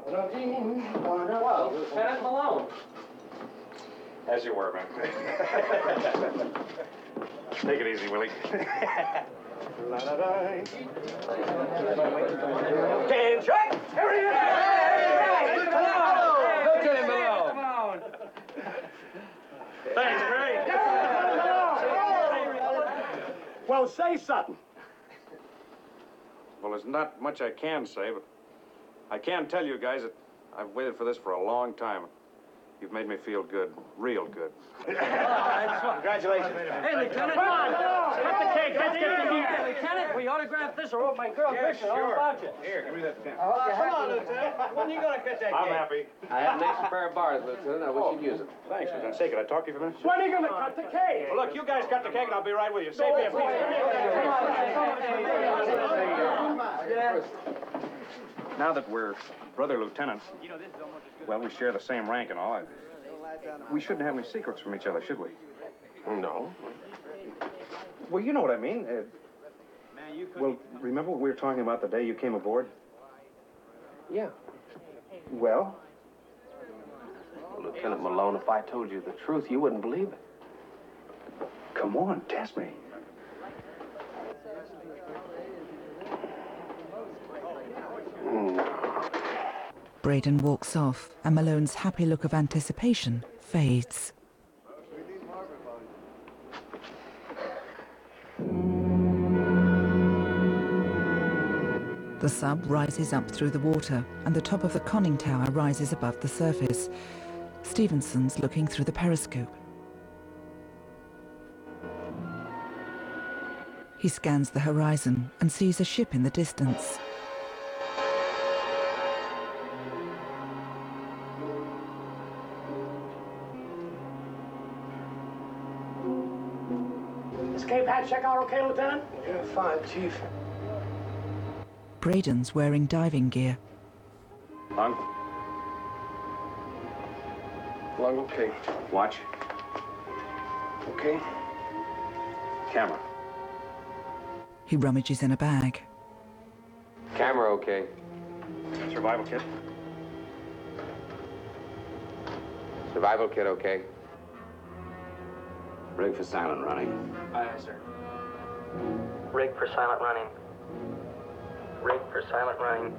Well, Lieutenant Malone. As you were, man. Take it easy, Willie. Dance right! Here he is! Lieutenant Malone. Thanks, Ray. Well, say something. Well, there's not much I can say, but I can tell you guys that I've waited for this for a long time. You've made me feel good, real good. Congratulations. Hey, Lieutenant, come on. Cut the cake. Let's get the heat. Lieutenant, we autographed this or wrote my girl Christian all about you. Here, give me that pen. Come on, Lieutenant. When are you going to cut that I'm cake? happy. I have an extra pair of bars, Lieutenant. I wish you'd use them. Thanks, Lieutenant. Say, could I talk to you for a minute? When are you going to cut the cake? Well, look, you guys cut the cake and I'll be right with you. Save me a piece. Now that we're brother lieutenants, well, we share the same rank and all. We shouldn't have any secrets from each other, should we? No. Well, you know what I mean. Well, remember what we were talking about the day you came aboard? Yeah. Well? Lieutenant Malone, if I told you the truth, you wouldn't believe it. Come on, test me. Braden walks off, and Malone's happy look of anticipation fades. The sub rises up through the water, and the top of the conning tower rises above the surface. Stevenson's looking through the periscope. He scans the horizon and sees a ship in the distance. Cape Hatch check out okay, Lieutenant? Yeah, fine, Chief. Braden's wearing diving gear. Lung. Lung, okay. Watch. Okay. Camera. He rummages in a bag. Camera, okay. Survival kit. Survival kit, okay. Rig for silent running. Aye, sir. Rig for silent running. Rig for silent running.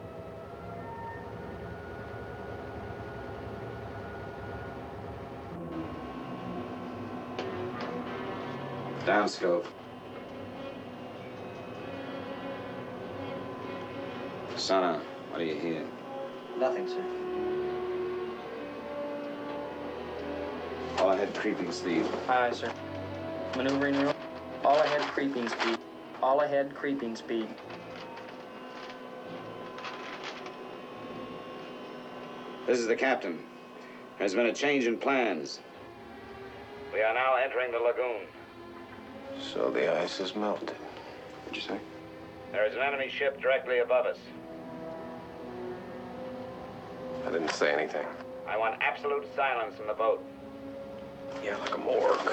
Downscope. Sonar, what do you hear? Nothing, sir. All ahead creeping speed. Aye, sir. Maneuvering room. All ahead creeping speed. All ahead creeping speed. This is the captain. There's been a change in plans. We are now entering the lagoon. So the ice is melted. What'd you say? There is an enemy ship directly above us. I didn't say anything. I want absolute silence in the boat. Yeah, like a morgue.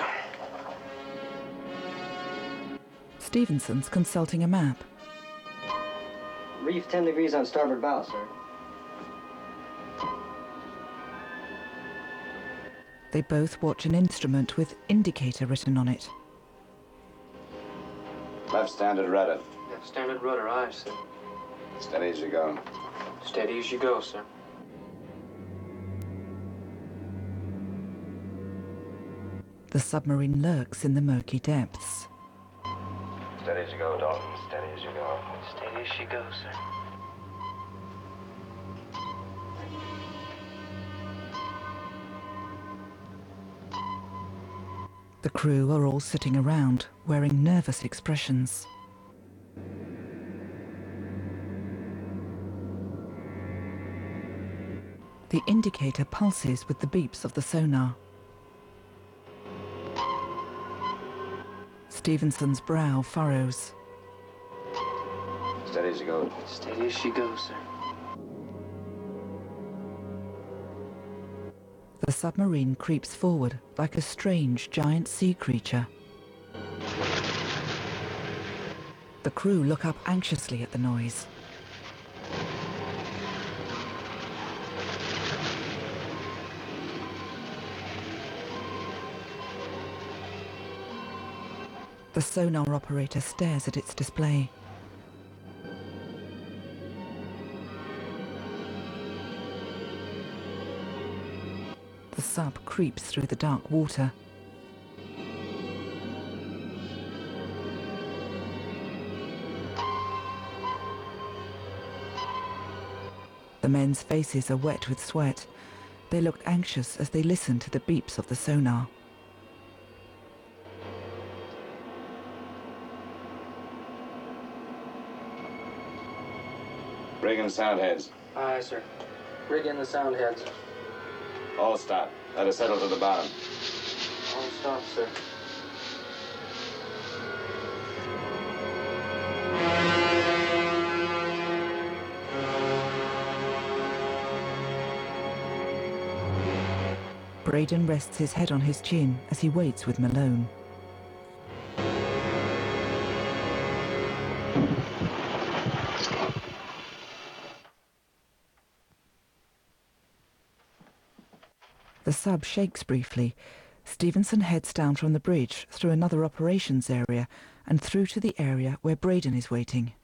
Stevenson's consulting a map. Reef 10 degrees on starboard bow, sir. They both watch an instrument with indicator written on it. Left standard rudder. Left standard rudder, aye, sir. Steady as you go. Steady as you go, sir. The submarine lurks in the murky depths. Steady as you go, Dalton. Steady as you go. Steady as she goes, sir. The crew are all sitting around, wearing nervous expressions. The indicator pulses with the beeps of the sonar. Stevenson's brow furrows. Steady as you go. Steady as she goes, sir. The submarine creeps forward like a strange giant sea creature. The crew look up anxiously at the noise. The sonar operator stares at its display. The sub creeps through the dark water. The men's faces are wet with sweat. They look anxious as they listen to the beeps of the sonar. Rig in sound heads. Aye, sir. Rig in the sound heads. All stop. Let us settle to the bottom. All stop, sir. Braden rests his head on his chin as he waits with Malone. The sub shakes briefly. Stevenson heads down from the bridge through another operations area and through to the area where Braden is waiting.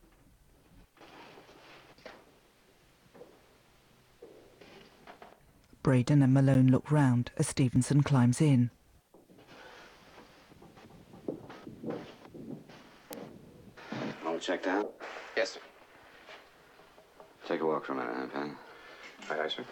Braden and Malone look round as Stevenson climbs in. All checked out? Yes, sir. Take a walk for a minute, huh, Pat? Aye, sir.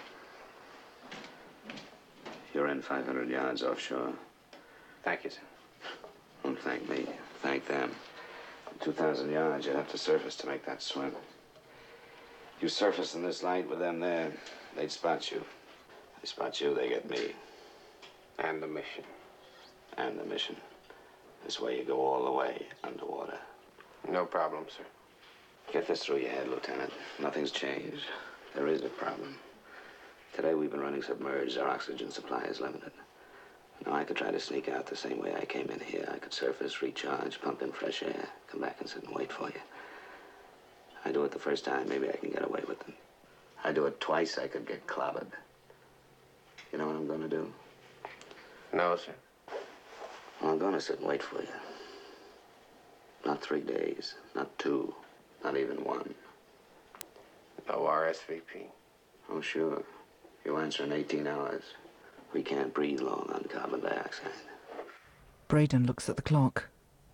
You're in 500 yards offshore. Thank you, sir. Don't thank me. Thank them. 2,000 yards, you'd have to surface to make that swim. You surface in this light with them there, they'd spot you. They spot you, they get me. And the mission. And the mission. This way you go all the way underwater. No problem, sir. Get this through your head, Lieutenant. Nothing's changed. There is a problem. Today we've been running submerged. Our oxygen supply is limited. Now I could try to sneak out the same way I came in here. I could surface, recharge, pump in fresh air, come back and sit and wait for you. I do it the first time, maybe I can get away with it. I do it twice, I could get clobbered. You know what I'm gonna do? No, sir. Well, I'm gonna sit and wait for you. Not 3 days, not 2, not even 1. No RSVP. Oh, sure. You answer in 18 hours. We can't breathe long on carbon dioxide. Braden looks at the clock.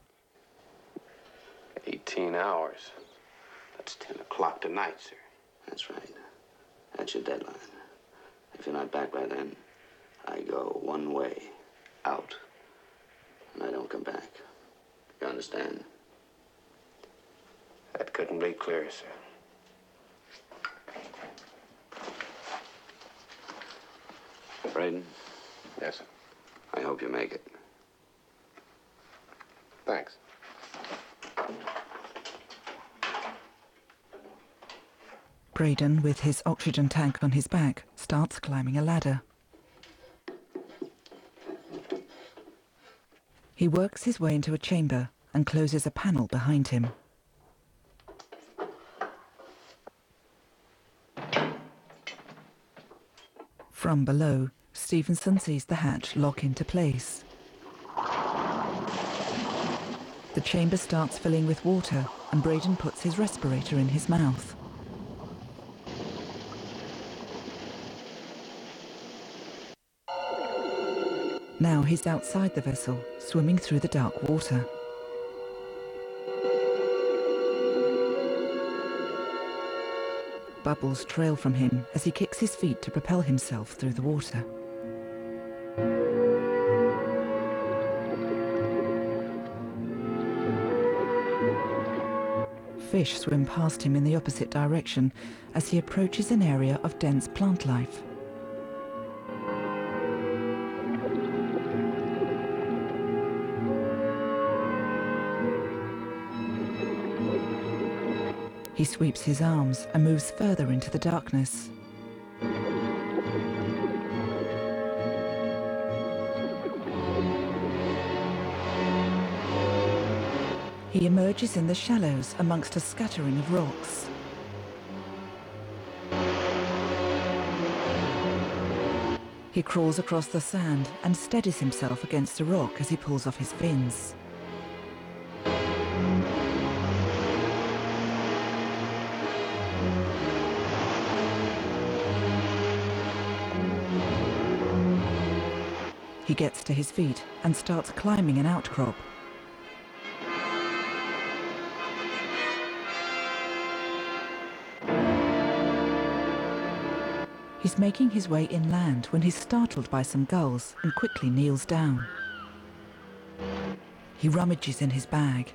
18 hours. That's 10 o'clock tonight, sir. That's right. That's your deadline. If you're not back by then, I go one way, out. And I don't come back. You understand? That couldn't be clearer, sir. Braden? Yes, sir. I hope you make it. Thanks. Braden, with his oxygen tank on his back, starts climbing a ladder. He works his way into a chamber and closes a panel behind him. From below, Stevenson sees the hatch lock into place. The chamber starts filling with water, and Braden puts his respirator in his mouth. Now he's outside the vessel, swimming through the dark water. Bubbles trail from him as he kicks his feet to propel himself through the water. Fish swim past him in the opposite direction as he approaches an area of dense plant life. He sweeps his arms and moves further into the darkness. He emerges in the shallows amongst a scattering of rocks. He crawls across the sand and steadies himself against a rock as he pulls off his fins. He gets to his feet and starts climbing an outcrop. He's making his way inland when he's startled by some gulls and quickly kneels down. He rummages in his bag.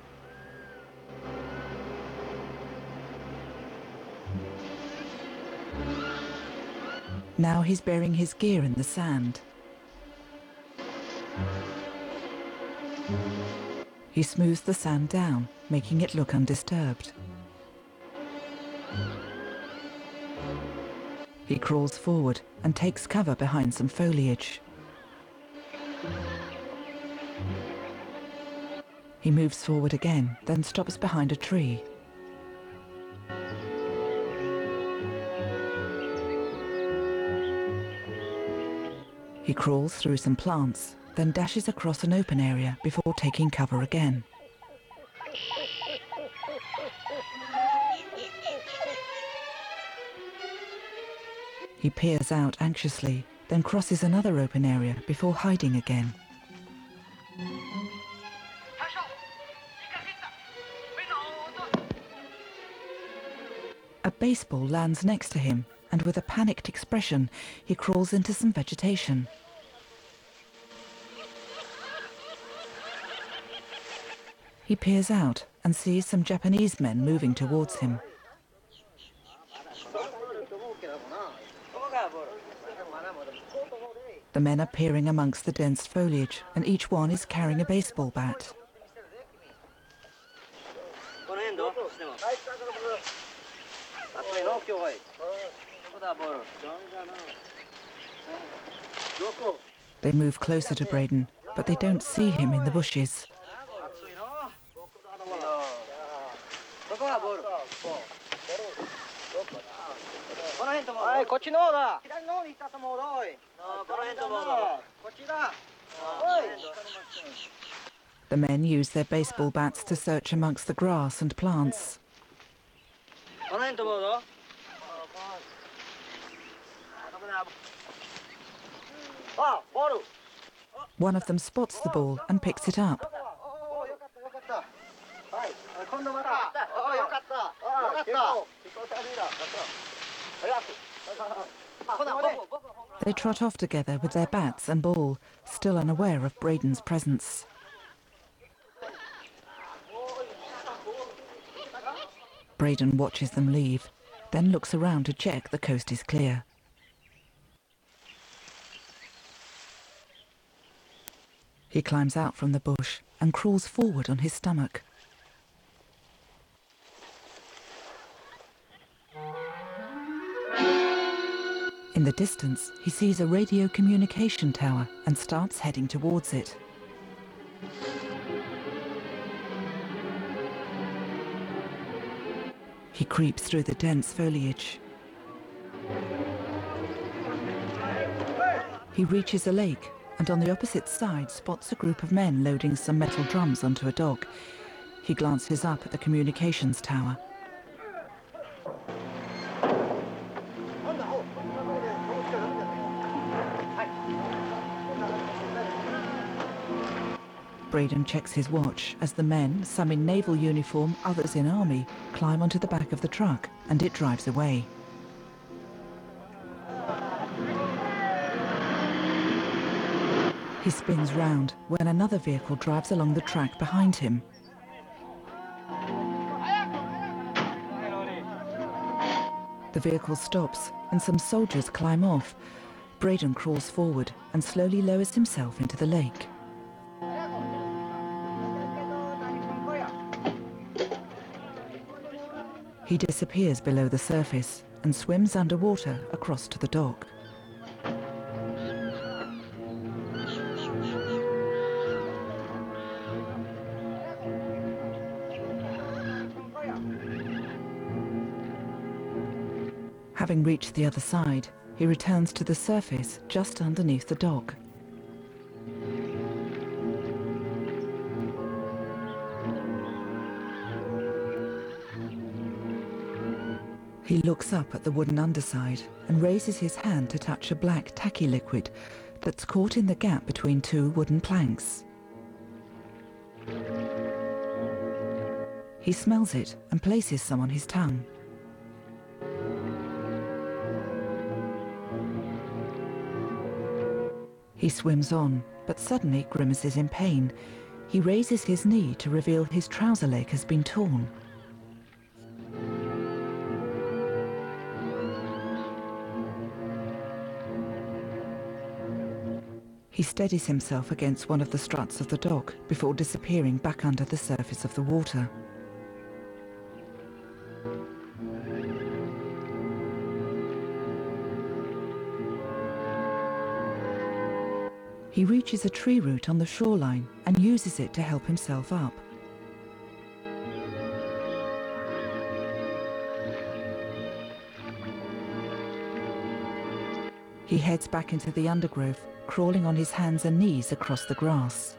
Now he's burying his gear in the sand. He smooths the sand down, making it look undisturbed. He crawls forward and takes cover behind some foliage. He moves forward again, then stops behind a tree. He crawls through some plants, then dashes across an open area before taking cover again. He peers out anxiously, then crosses another open area before hiding again. A baseball lands next to him, and with a panicked expression, he crawls into some vegetation. He peers out and sees some Japanese men moving towards him. The men are peering amongst the dense foliage, and each one is carrying a baseball bat. They move closer to Braden, but they don't see him in the bushes. The men use their baseball bats to search amongst the grass and plants. One of them spots the ball and picks it up. They trot off together with their bats and ball, still unaware of Braden's presence. Braden watches them leave, then looks around to check the coast is clear. He climbs out from the bush and crawls forward on his stomach. In the distance, he sees a radio communication tower and starts heading towards it. He creeps through the dense foliage. He reaches a lake and on the opposite side spots a group of men loading some metal drums onto a dock. He glances up at the communications tower. Braden checks his watch as the men, some in naval uniform, others in army, climb onto the back of the truck and it drives away. He spins round when another vehicle drives along the track behind him. The vehicle stops and some soldiers climb off. Braden crawls forward and slowly lowers himself into the lake. He disappears below the surface and swims underwater across to the dock. Having reached the other side, he returns to the surface just underneath the dock. He looks up at the wooden underside and raises his hand to touch a black tacky liquid that's caught in the gap between two wooden planks. He smells it and places some on his tongue. He swims on, but suddenly grimaces in pain. He raises his knee to reveal his trouser leg has been torn. He steadies himself against one of the struts of the dock before disappearing back under the surface of the water. He reaches a tree root on the shoreline and uses it to help himself up. He heads back into the undergrowth, crawling on his hands and knees across the grass.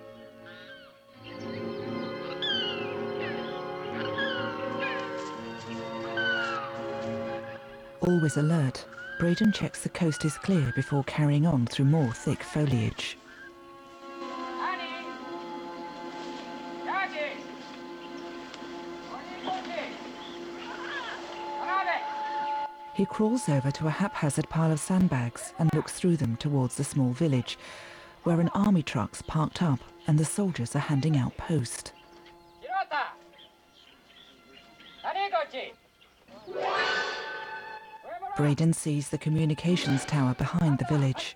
Always alert, Braden checks the coast is clear before carrying on through more thick foliage. He crawls over to a haphazard pile of sandbags and looks through them towards the small village, where an army truck's parked up and the soldiers are handing out post. Braden sees the communications tower behind the village.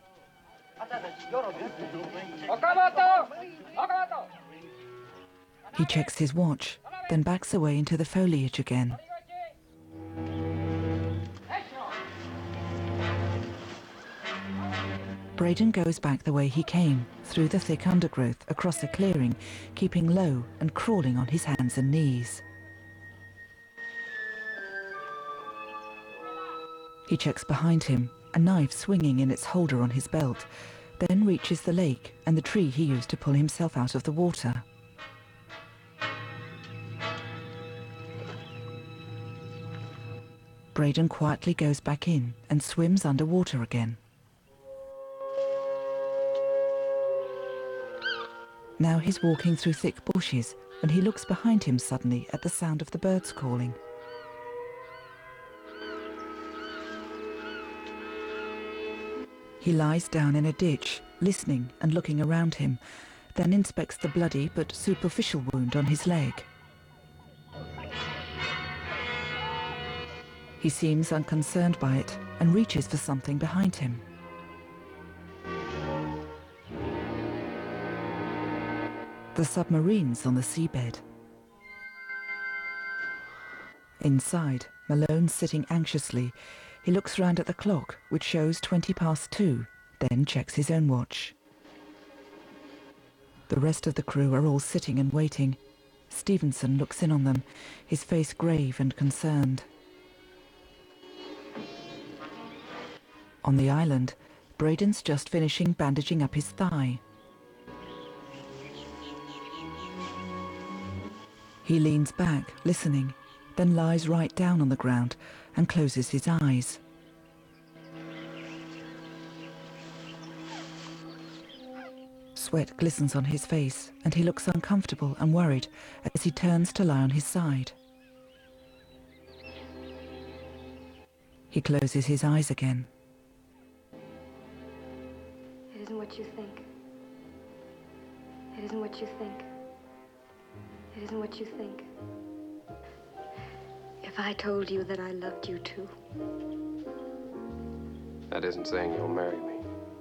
He checks his watch, then backs away into the foliage again. Braden goes back the way he came, through the thick undergrowth, across a clearing, keeping low and crawling on his hands and knees. He checks behind him, a knife swinging in its holder on his belt, then reaches the lake and the tree he used to pull himself out of the water. Braden quietly goes back in and swims underwater again. Now he's walking through thick bushes and he looks behind him suddenly at the sound of the birds calling. He lies down in a ditch, listening and looking around him, then inspects the bloody but superficial wound on his leg. He seems unconcerned by it and reaches for something behind him. The submarine's on the seabed. Inside, Malone's sitting anxiously. He looks round at the clock, which shows 2:20, then checks his own watch. The rest of the crew are all sitting and waiting. Stevenson looks in on them, his face grave and concerned. On the island, Braden's just finishing bandaging up his thigh. He leans back, listening, then lies right down on the ground and closes his eyes. Sweat glistens on his face, and he looks uncomfortable and worried as he turns to lie on his side. He closes his eyes again. It isn't what you think. It isn't what you think. It isn't what you think. If I told you that I loved you too. That isn't saying you'll marry me.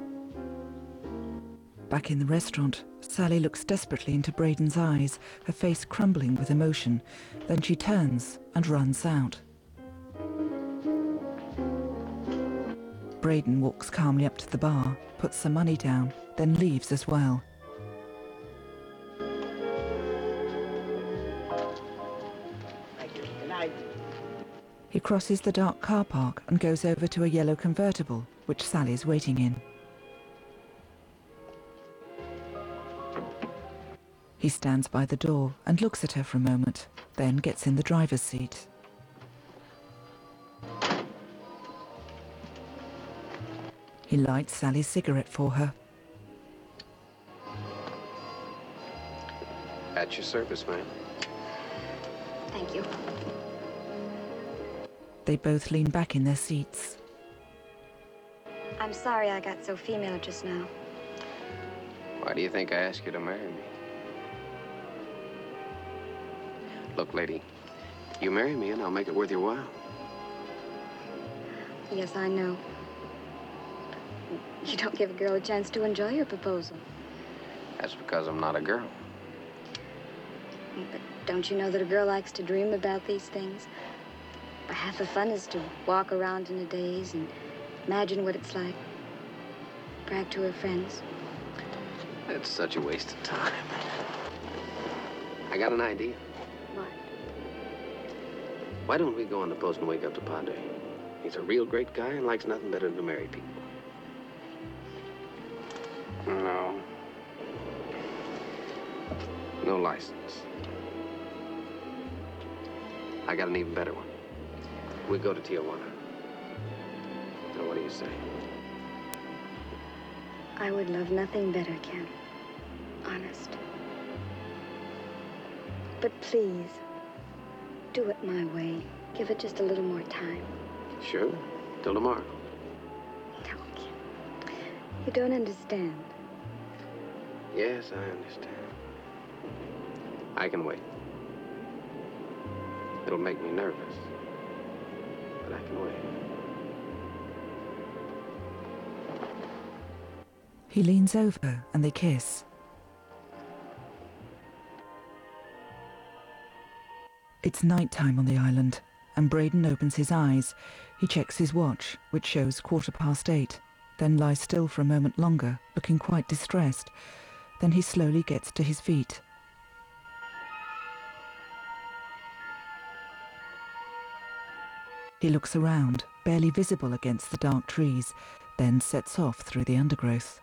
Back in the restaurant, Sally looks desperately into Braden's eyes, her face crumbling with emotion. Then she turns and runs out. Braden walks calmly up to the bar, puts some money down, then leaves as well. He crosses the dark car park and goes over to a yellow convertible, which Sally's waiting in. He stands by the door and looks at her for a moment, then gets in the driver's seat. He lights Sally's cigarette for her. At your service, ma'am. Thank you. They both lean back in their seats. I'm sorry I got so female just now. Why do you think I asked you to marry me? Look, lady, you marry me and I'll make it worth your while. Yes, I know. You don't give a girl a chance to enjoy your proposal. That's because I'm not a girl. But don't you know that a girl likes to dream about these things? But half the fun is to walk around in a daze and imagine what it's like. Brag to her friends. It's such a waste of time. I got an idea. What? Why don't we go on the post and wake up to Padre? He's a real great guy and likes nothing better than to marry people. No. No license. I got an even better one. We go to Tijuana. Now, what do you say? I would love nothing better, Ken. Honest. But please, do it my way. Give it just a little more time. Sure. Till tomorrow. No, Ken. You don't understand. Yes, I understand. I can wait. It'll make me nervous, but I can wait. He leans over and they kiss. It's nighttime on the island, and Braden opens his eyes. He checks his watch, which shows 8:15, then lies still for a moment longer, looking quite distressed. Then he slowly gets to his feet. He looks around, barely visible against the dark trees, then sets off through the undergrowth.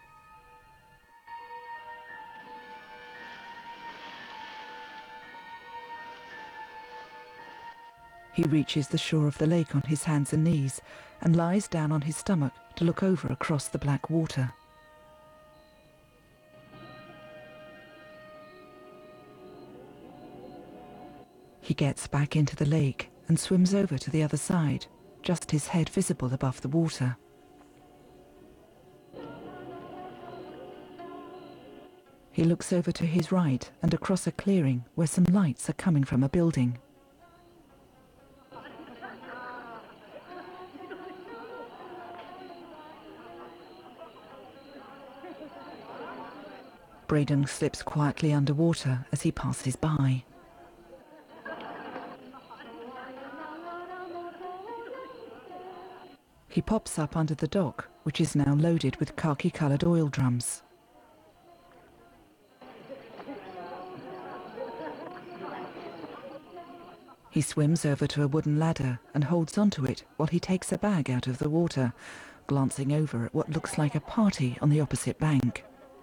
He reaches the shore of the lake on his hands and knees and lies down on his stomach to look over across the black water. He gets back into the lake and swims over to the other side, just his head visible above the water. He looks over to his right and across a clearing where some lights are coming from a building. Braden slips quietly underwater as he passes by. He pops up under the dock, which is now loaded with khaki-coloured oil drums. He swims over to a wooden ladder and holds onto it while he takes a bag out of the water, glancing over at what looks like a party on the opposite bank.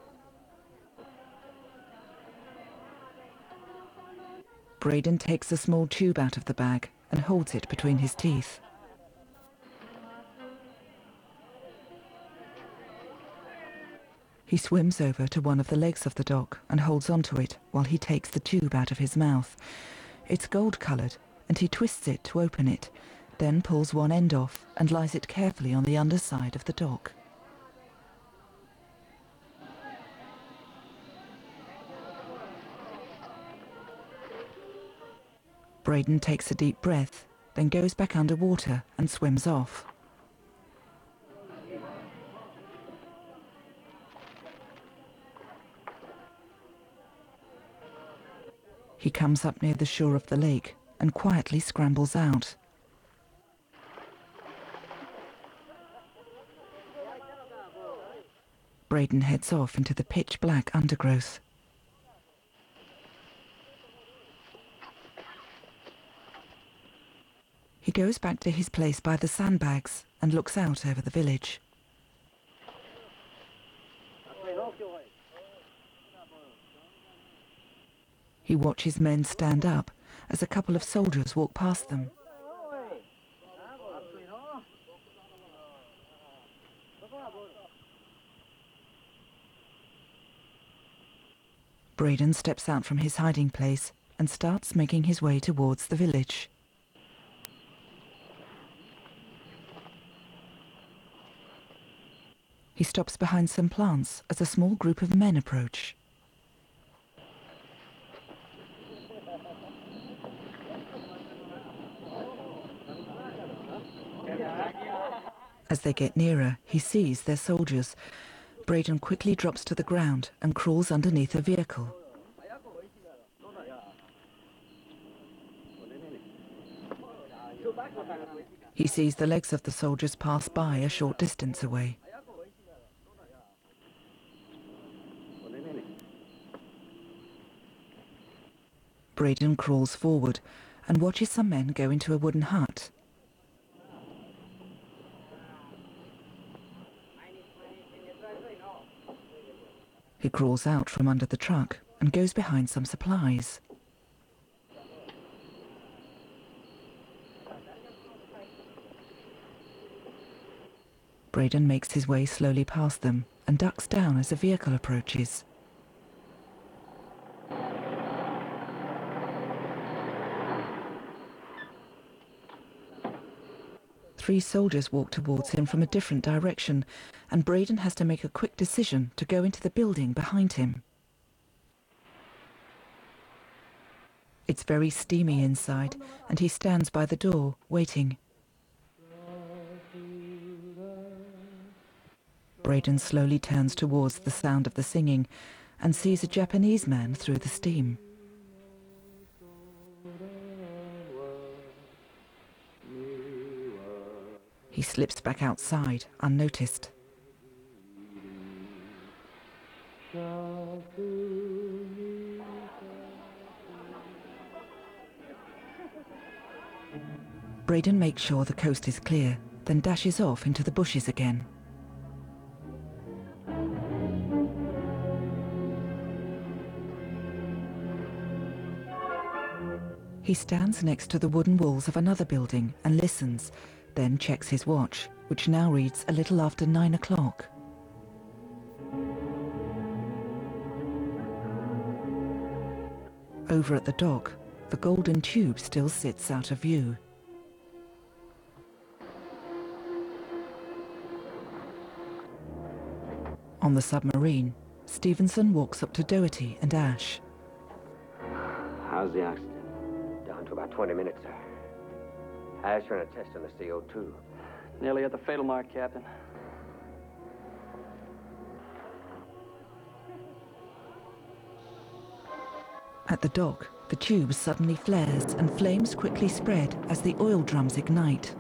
Braden takes a small tube out of the bag and holds it between his teeth. He swims over to one of the legs of the dock and holds onto it while he takes the tube out of his mouth. It's gold-coloured, and he twists it to open it, then pulls one end off and lies it carefully on the underside of the dock. Braden takes a deep breath, then goes back underwater and swims off. He comes up near the shore of the lake and quietly scrambles out. Braden heads off into the pitch-black undergrowth. He goes back to his place by the sandbags and looks out over the village. He watches men stand up as a couple of soldiers walk past them. Braden steps out from his hiding place and starts making his way towards the village. He stops behind some plants as a small group of men approach. As they get nearer, he sees they're soldiers. Braden quickly drops to the ground and crawls underneath a vehicle. He sees the legs of the soldiers pass by a short distance away. Braden crawls forward and watches some men go into a wooden hut. He crawls out from under the truck and goes behind some supplies. Braden makes his way slowly past them and ducks down as a vehicle approaches. Three soldiers walk towards him from a different direction, and Braden has to make a quick decision to go into the building behind him. It's very steamy inside, and he stands by the door, waiting. Braden slowly turns towards the sound of the singing and sees a Japanese man through the steam. He slips back outside, unnoticed. Braden makes sure the coast is clear, then dashes off into the bushes again. He stands next to the wooden walls of another building and listens, then checks his watch, which now reads a little after 9 o'clock. Over at the dock, the golden tube still sits out of view. On the submarine, Stevenson walks up to Doherty and Ash. How's the oxygen? Down to about 20 minutes, sir. Ash ran a test on the CO2. Nearly at the fatal mark, Captain. At the dock, the tube suddenly flares and flames quickly spread as the oil drums ignite.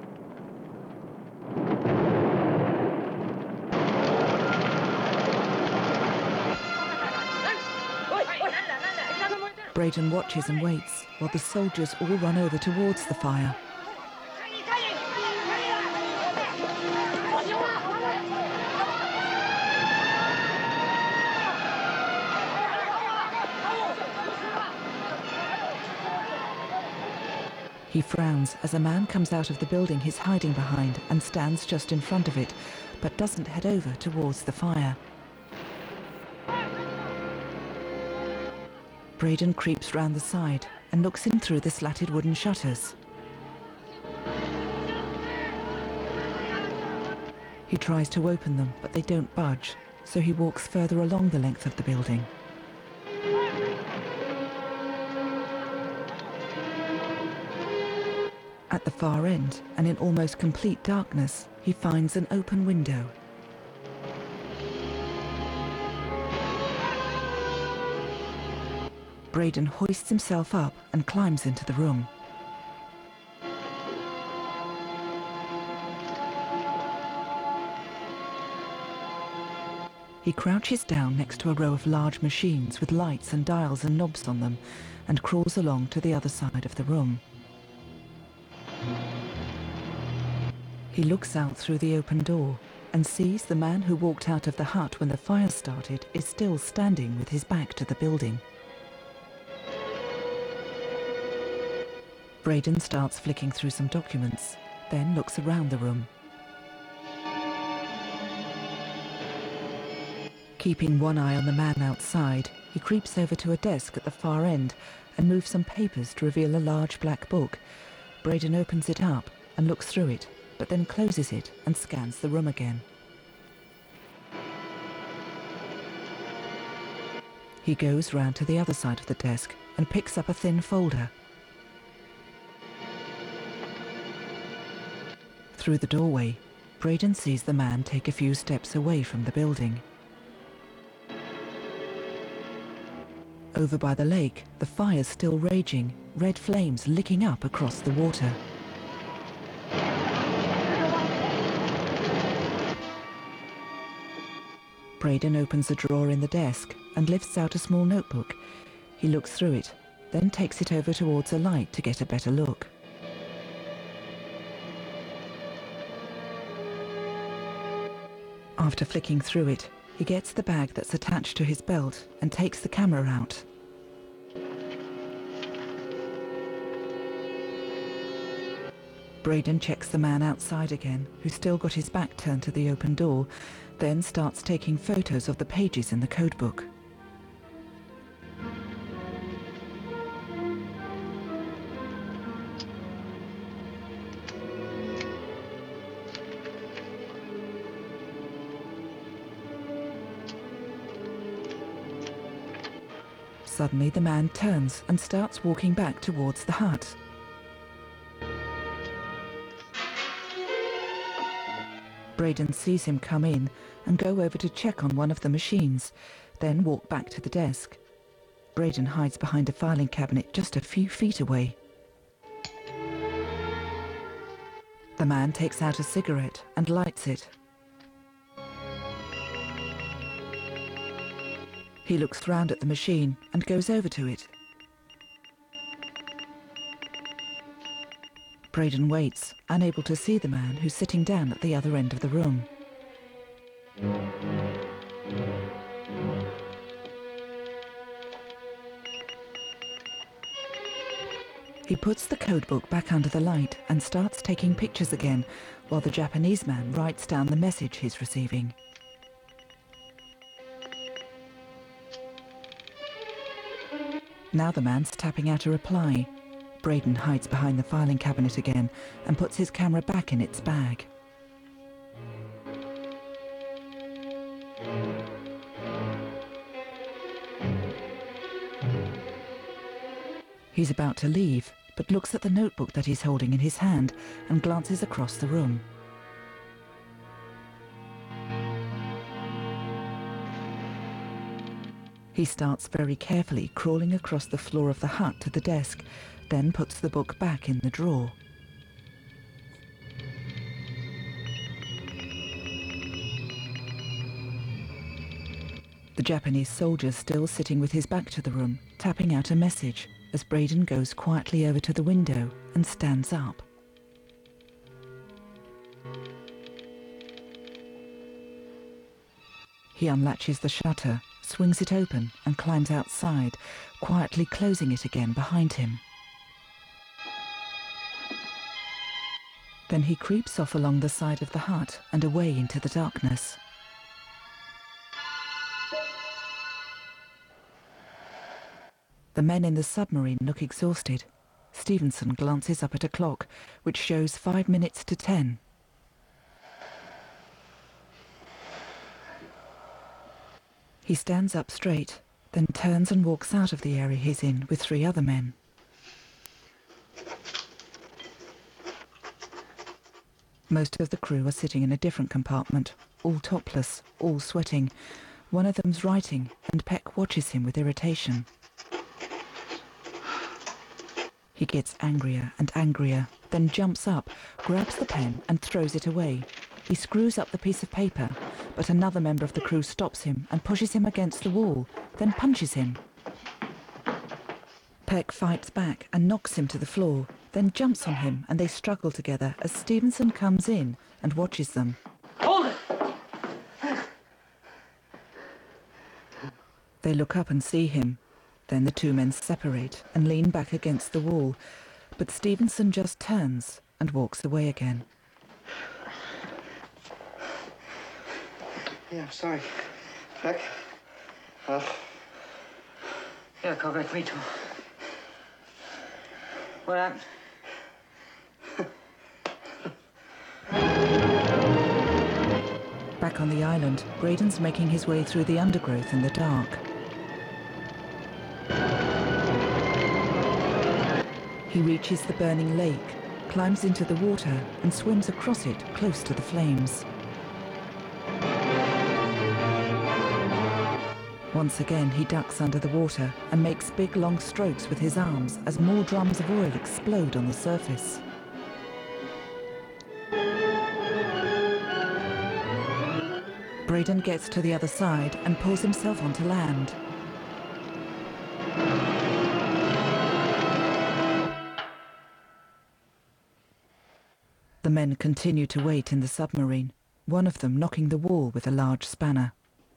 Braden watches and waits while the soldiers all run over towards the fire. He frowns as a man comes out of the building he's hiding behind and stands just in front of it, but doesn't head over towards the fire. Braden creeps round the side and looks in through the slatted wooden shutters. He tries to open them, but they don't budge, so he walks further along the length of the building. At the far end, and in almost complete darkness, he finds an open window. Braden hoists himself up and climbs into the room. He crouches down next to a row of large machines with lights and dials and knobs on them and crawls along to the other side of the room. He looks out through the open door and sees the man who walked out of the hut when the fire started is still standing with his back to the building. Braden starts flicking through some documents, then looks around the room. Keeping one eye on the man outside, he creeps over to a desk at the far end and moves some papers to reveal a large black book. Braden opens it up and looks through it, but then closes it and scans the room again. He goes round to the other side of the desk and picks up a thin folder. Through the doorway, Braden sees the man take a few steps away from the building. Over by the lake, the fire's still raging, red flames licking up across the water. Braden opens a drawer in the desk and lifts out a small notebook. He looks through it, then takes it over towards a light to get a better look. After flicking through it, he gets the bag that's attached to his belt and takes the camera out. Braden checks the man outside again, who's still got his back turned to the open door, then starts taking photos of the pages in the codebook. Suddenly the man turns and starts walking back towards the hut. Braden sees him come in and go over to check on one of the machines, then walk back to the desk. Braden hides behind a filing cabinet just a few feet away. The man takes out a cigarette and lights it. He looks round at the machine and goes over to it. Braden waits, unable to see the man who's sitting down at the other end of the room. He puts the codebook back under the light and starts taking pictures again, while the Japanese man writes down the message he's receiving. Now the man's tapping out a reply. Braden hides behind the filing cabinet again and puts his camera back in its bag. He's about to leave, but looks at the notebook that he's holding in his hand and glances across the room. He starts very carefully crawling across the floor of the hut to the desk, then puts the book back in the drawer. The Japanese soldier still sitting with his back to the room, tapping out a message as Braden goes quietly over to the window and stands up. He unlatches the shutter, swings it open and climbs outside, quietly closing it again behind him. Then he creeps off along the side of the hut and away into the darkness. The men in the submarine look exhausted. Stevenson glances up at a clock, which shows 5 minutes to 10. He stands up straight, then turns and walks out of the area he's in with 3 other men. Most of the crew are sitting in a different compartment, all topless, all sweating. One of them's writing, and Peck watches him with irritation. He gets angrier and angrier, then jumps up, grabs the pen and throws it away. He screws up the piece of paper, but another member of the crew stops him and pushes him against the wall, then punches him. Peck fights back and knocks him to the floor, then jumps on him and they struggle together as Stevenson comes in and watches them. Hold it! They look up and see him. Then the 2 men separate and lean back against the wall, but Stevenson just turns and walks away again. Yeah, I'm sorry. Peck? Yeah, Kovac, me too. What happened? Back on the island, Braden's making his way through the undergrowth in the dark. He reaches the burning lake, climbs into the water and swims across it close to the flames. Once again, he ducks under the water and makes big long strokes with his arms as more drums of oil explode on the surface. Braden gets to the other side and pulls himself onto land. The men continue to wait in the submarine, one of them knocking the wall with a large spanner.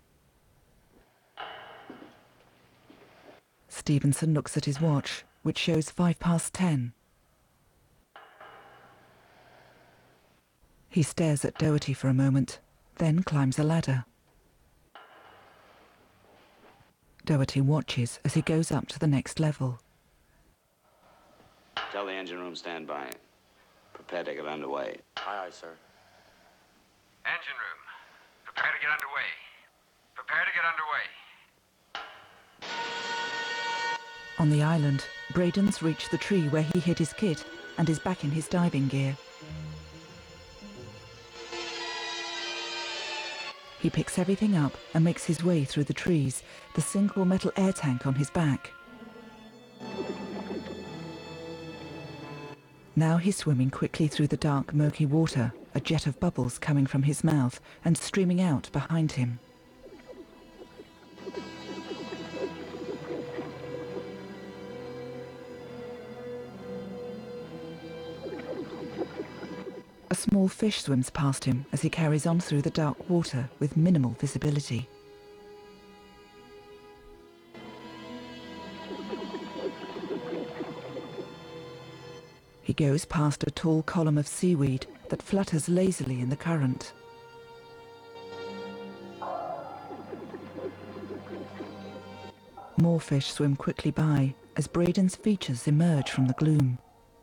Stevenson looks at his watch, which shows 10:05. He stares at Doherty for a moment, then climbs a ladder. Doherty watches as he goes up to the next level. Tell the engine room standby. Prepare to get underway. Aye, aye, sir. Engine room, prepare to get underway. Prepare to get underway. On the island, Braden's reached the tree where he hid his kit and is back in his diving gear. He picks everything up and makes his way through the trees, the single metal air tank on his back. Now he's swimming quickly through the dark, murky water, a jet of bubbles coming from his mouth and streaming out behind him. A small fish swims past him as he carries on through the dark water with minimal visibility. He goes past a tall column of seaweed that flutters lazily in the current. More fish swim quickly by as Braden's features emerge from the gloom.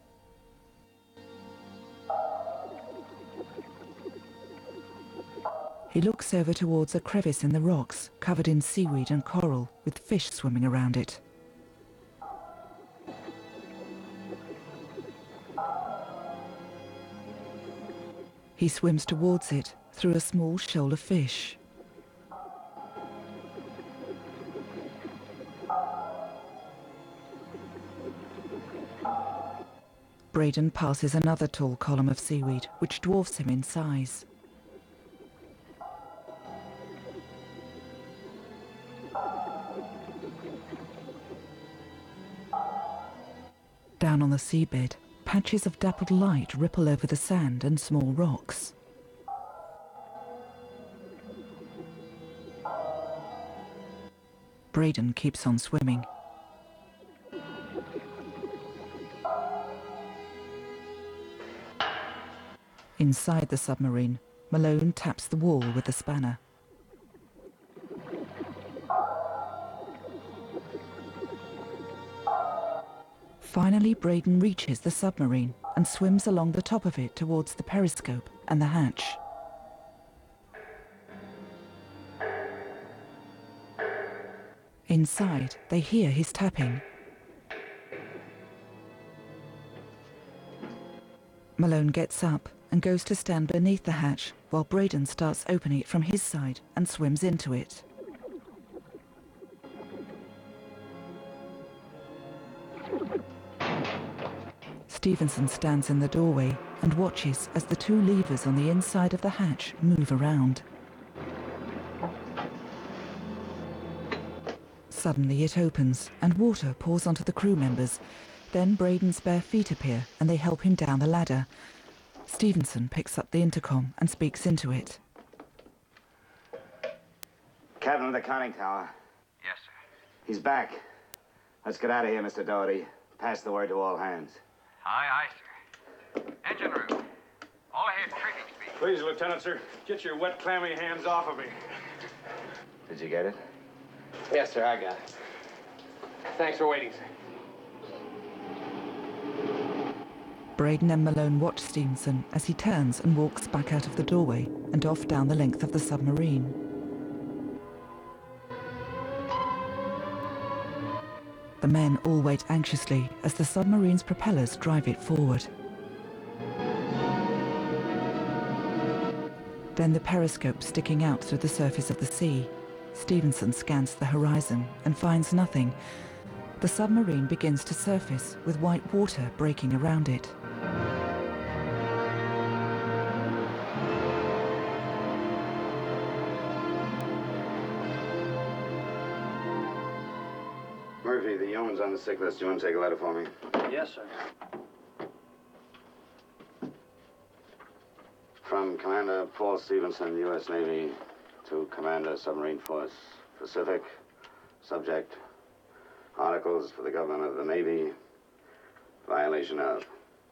He looks over towards a crevice in the rocks, covered in seaweed and coral, with fish swimming around it. He swims towards it, through a small shoal of fish. Braden passes another tall column of seaweed, which dwarfs him in size. Down on the seabed, patches of dappled light ripple over the sand and small rocks. Braden keeps on swimming. Inside the submarine, Malone taps the wall with a spanner. Finally, Braden reaches the submarine and swims along the top of it towards the periscope and the hatch. Inside, they hear his tapping. Malone gets up and goes to stand beneath the hatch while Braden starts opening it from his side and swims into it. Stevenson stands in the doorway and watches as the two levers on the inside of the hatch move around. Suddenly it opens and water pours onto the crew members. Then Braden's bare feet appear and they help him down the ladder. Stevenson picks up the intercom and speaks into it. Captain of the conning tower. Yes, sir. He's back. Let's get out of here, Mr. Doherty. Pass the word to all hands. Aye, aye, sir. Engine room. All ahead, tripping speed. Please, Lieutenant, sir. Get your wet, clammy hands off of me. Did you get it? Yes, sir, I got it. Thanks for waiting, sir. Braden and Malone watch Stevenson as he turns and walks back out of the doorway and off down the length of the submarine. The men all wait anxiously as the submarine's propellers drive it forward. Then the periscope sticking out through the surface of the sea. Stevenson scans the horizon and finds nothing. The submarine begins to surface with white water breaking around it. Murphy, the yeoman's on the sick list. You want to take a letter for me? Yes, sir. From Commander Paul Stevenson, U.S. Navy, to Commander Submarine Force, Pacific. Subject, Articles for the Government of the Navy. Violation of.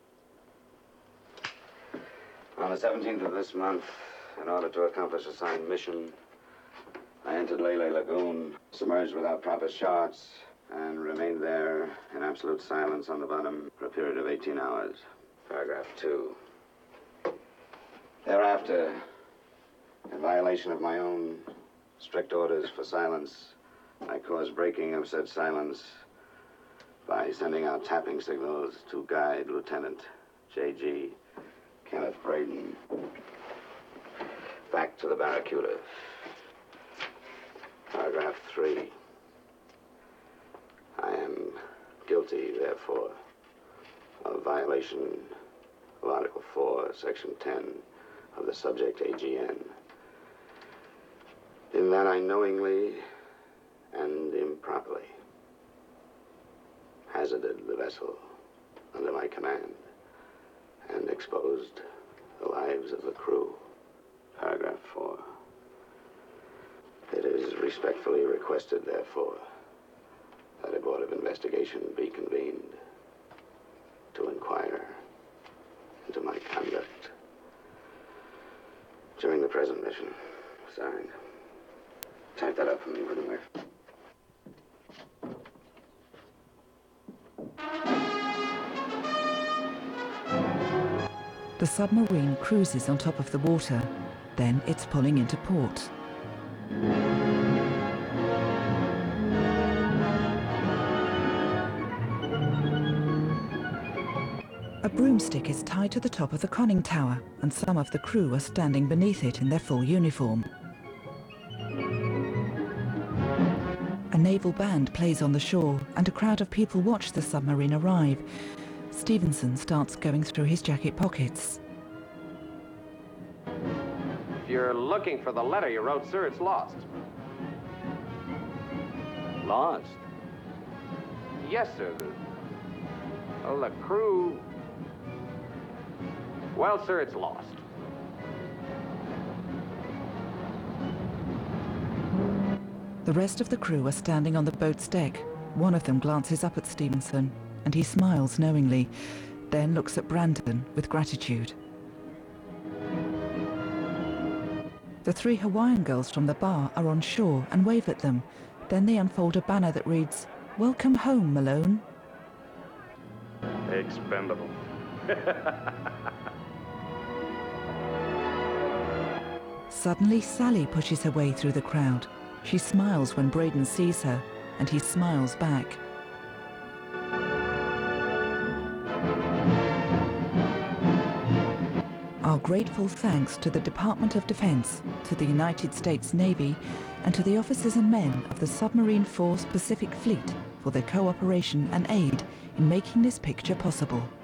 On the 17th of this month, in order to accomplish a signed mission, I entered Lele Lagoon, submerged without proper charts, and remained there in absolute silence on the bottom for a period of 18 hours. Paragraph 2. Thereafter, in violation of my own strict orders for silence, I caused breaking of said silence by sending out tapping signals to guide Lieutenant J.G. Kenneth Braden back to the Barracuda. Paragraph 3. I am guilty, therefore, of violation of Article 4, Section 10 of the subject AGN, in that I knowingly and improperly hazarded the vessel under my command and exposed the lives of the crew. Paragraph 4. It is respectfully requested, therefore, that a board of investigation be convened to inquire into my conduct during the present mission. Signed. Type that up for me, Whittemore. The submarine cruises on top of the water. Then it's pulling into port. A broomstick is tied to the top of the conning tower, and some of the crew are standing beneath it in their full uniform. A naval band plays on the shore, and a crowd of people watch the submarine arrive. Stevenson starts going through his jacket pockets. If you're looking for the letter you wrote, sir, it's lost. Lost? Yes, sir. Well, the crew... Well, sir, it's lost. The rest of the crew are standing on the boat's deck. One of them glances up at Stevenson, and he smiles knowingly, then looks at Brandon with gratitude. The 3 Hawaiian girls from the bar are on shore and wave at them. Then they unfold a banner that reads, "Welcome home, Malone." Expendable. Suddenly, Sally pushes her way through the crowd. She smiles when Braden sees her, and he smiles back. Our grateful thanks to the Department of Defense, to the United States Navy, and to the officers and men of the Submarine Force Pacific Fleet for their cooperation and aid in making this picture possible.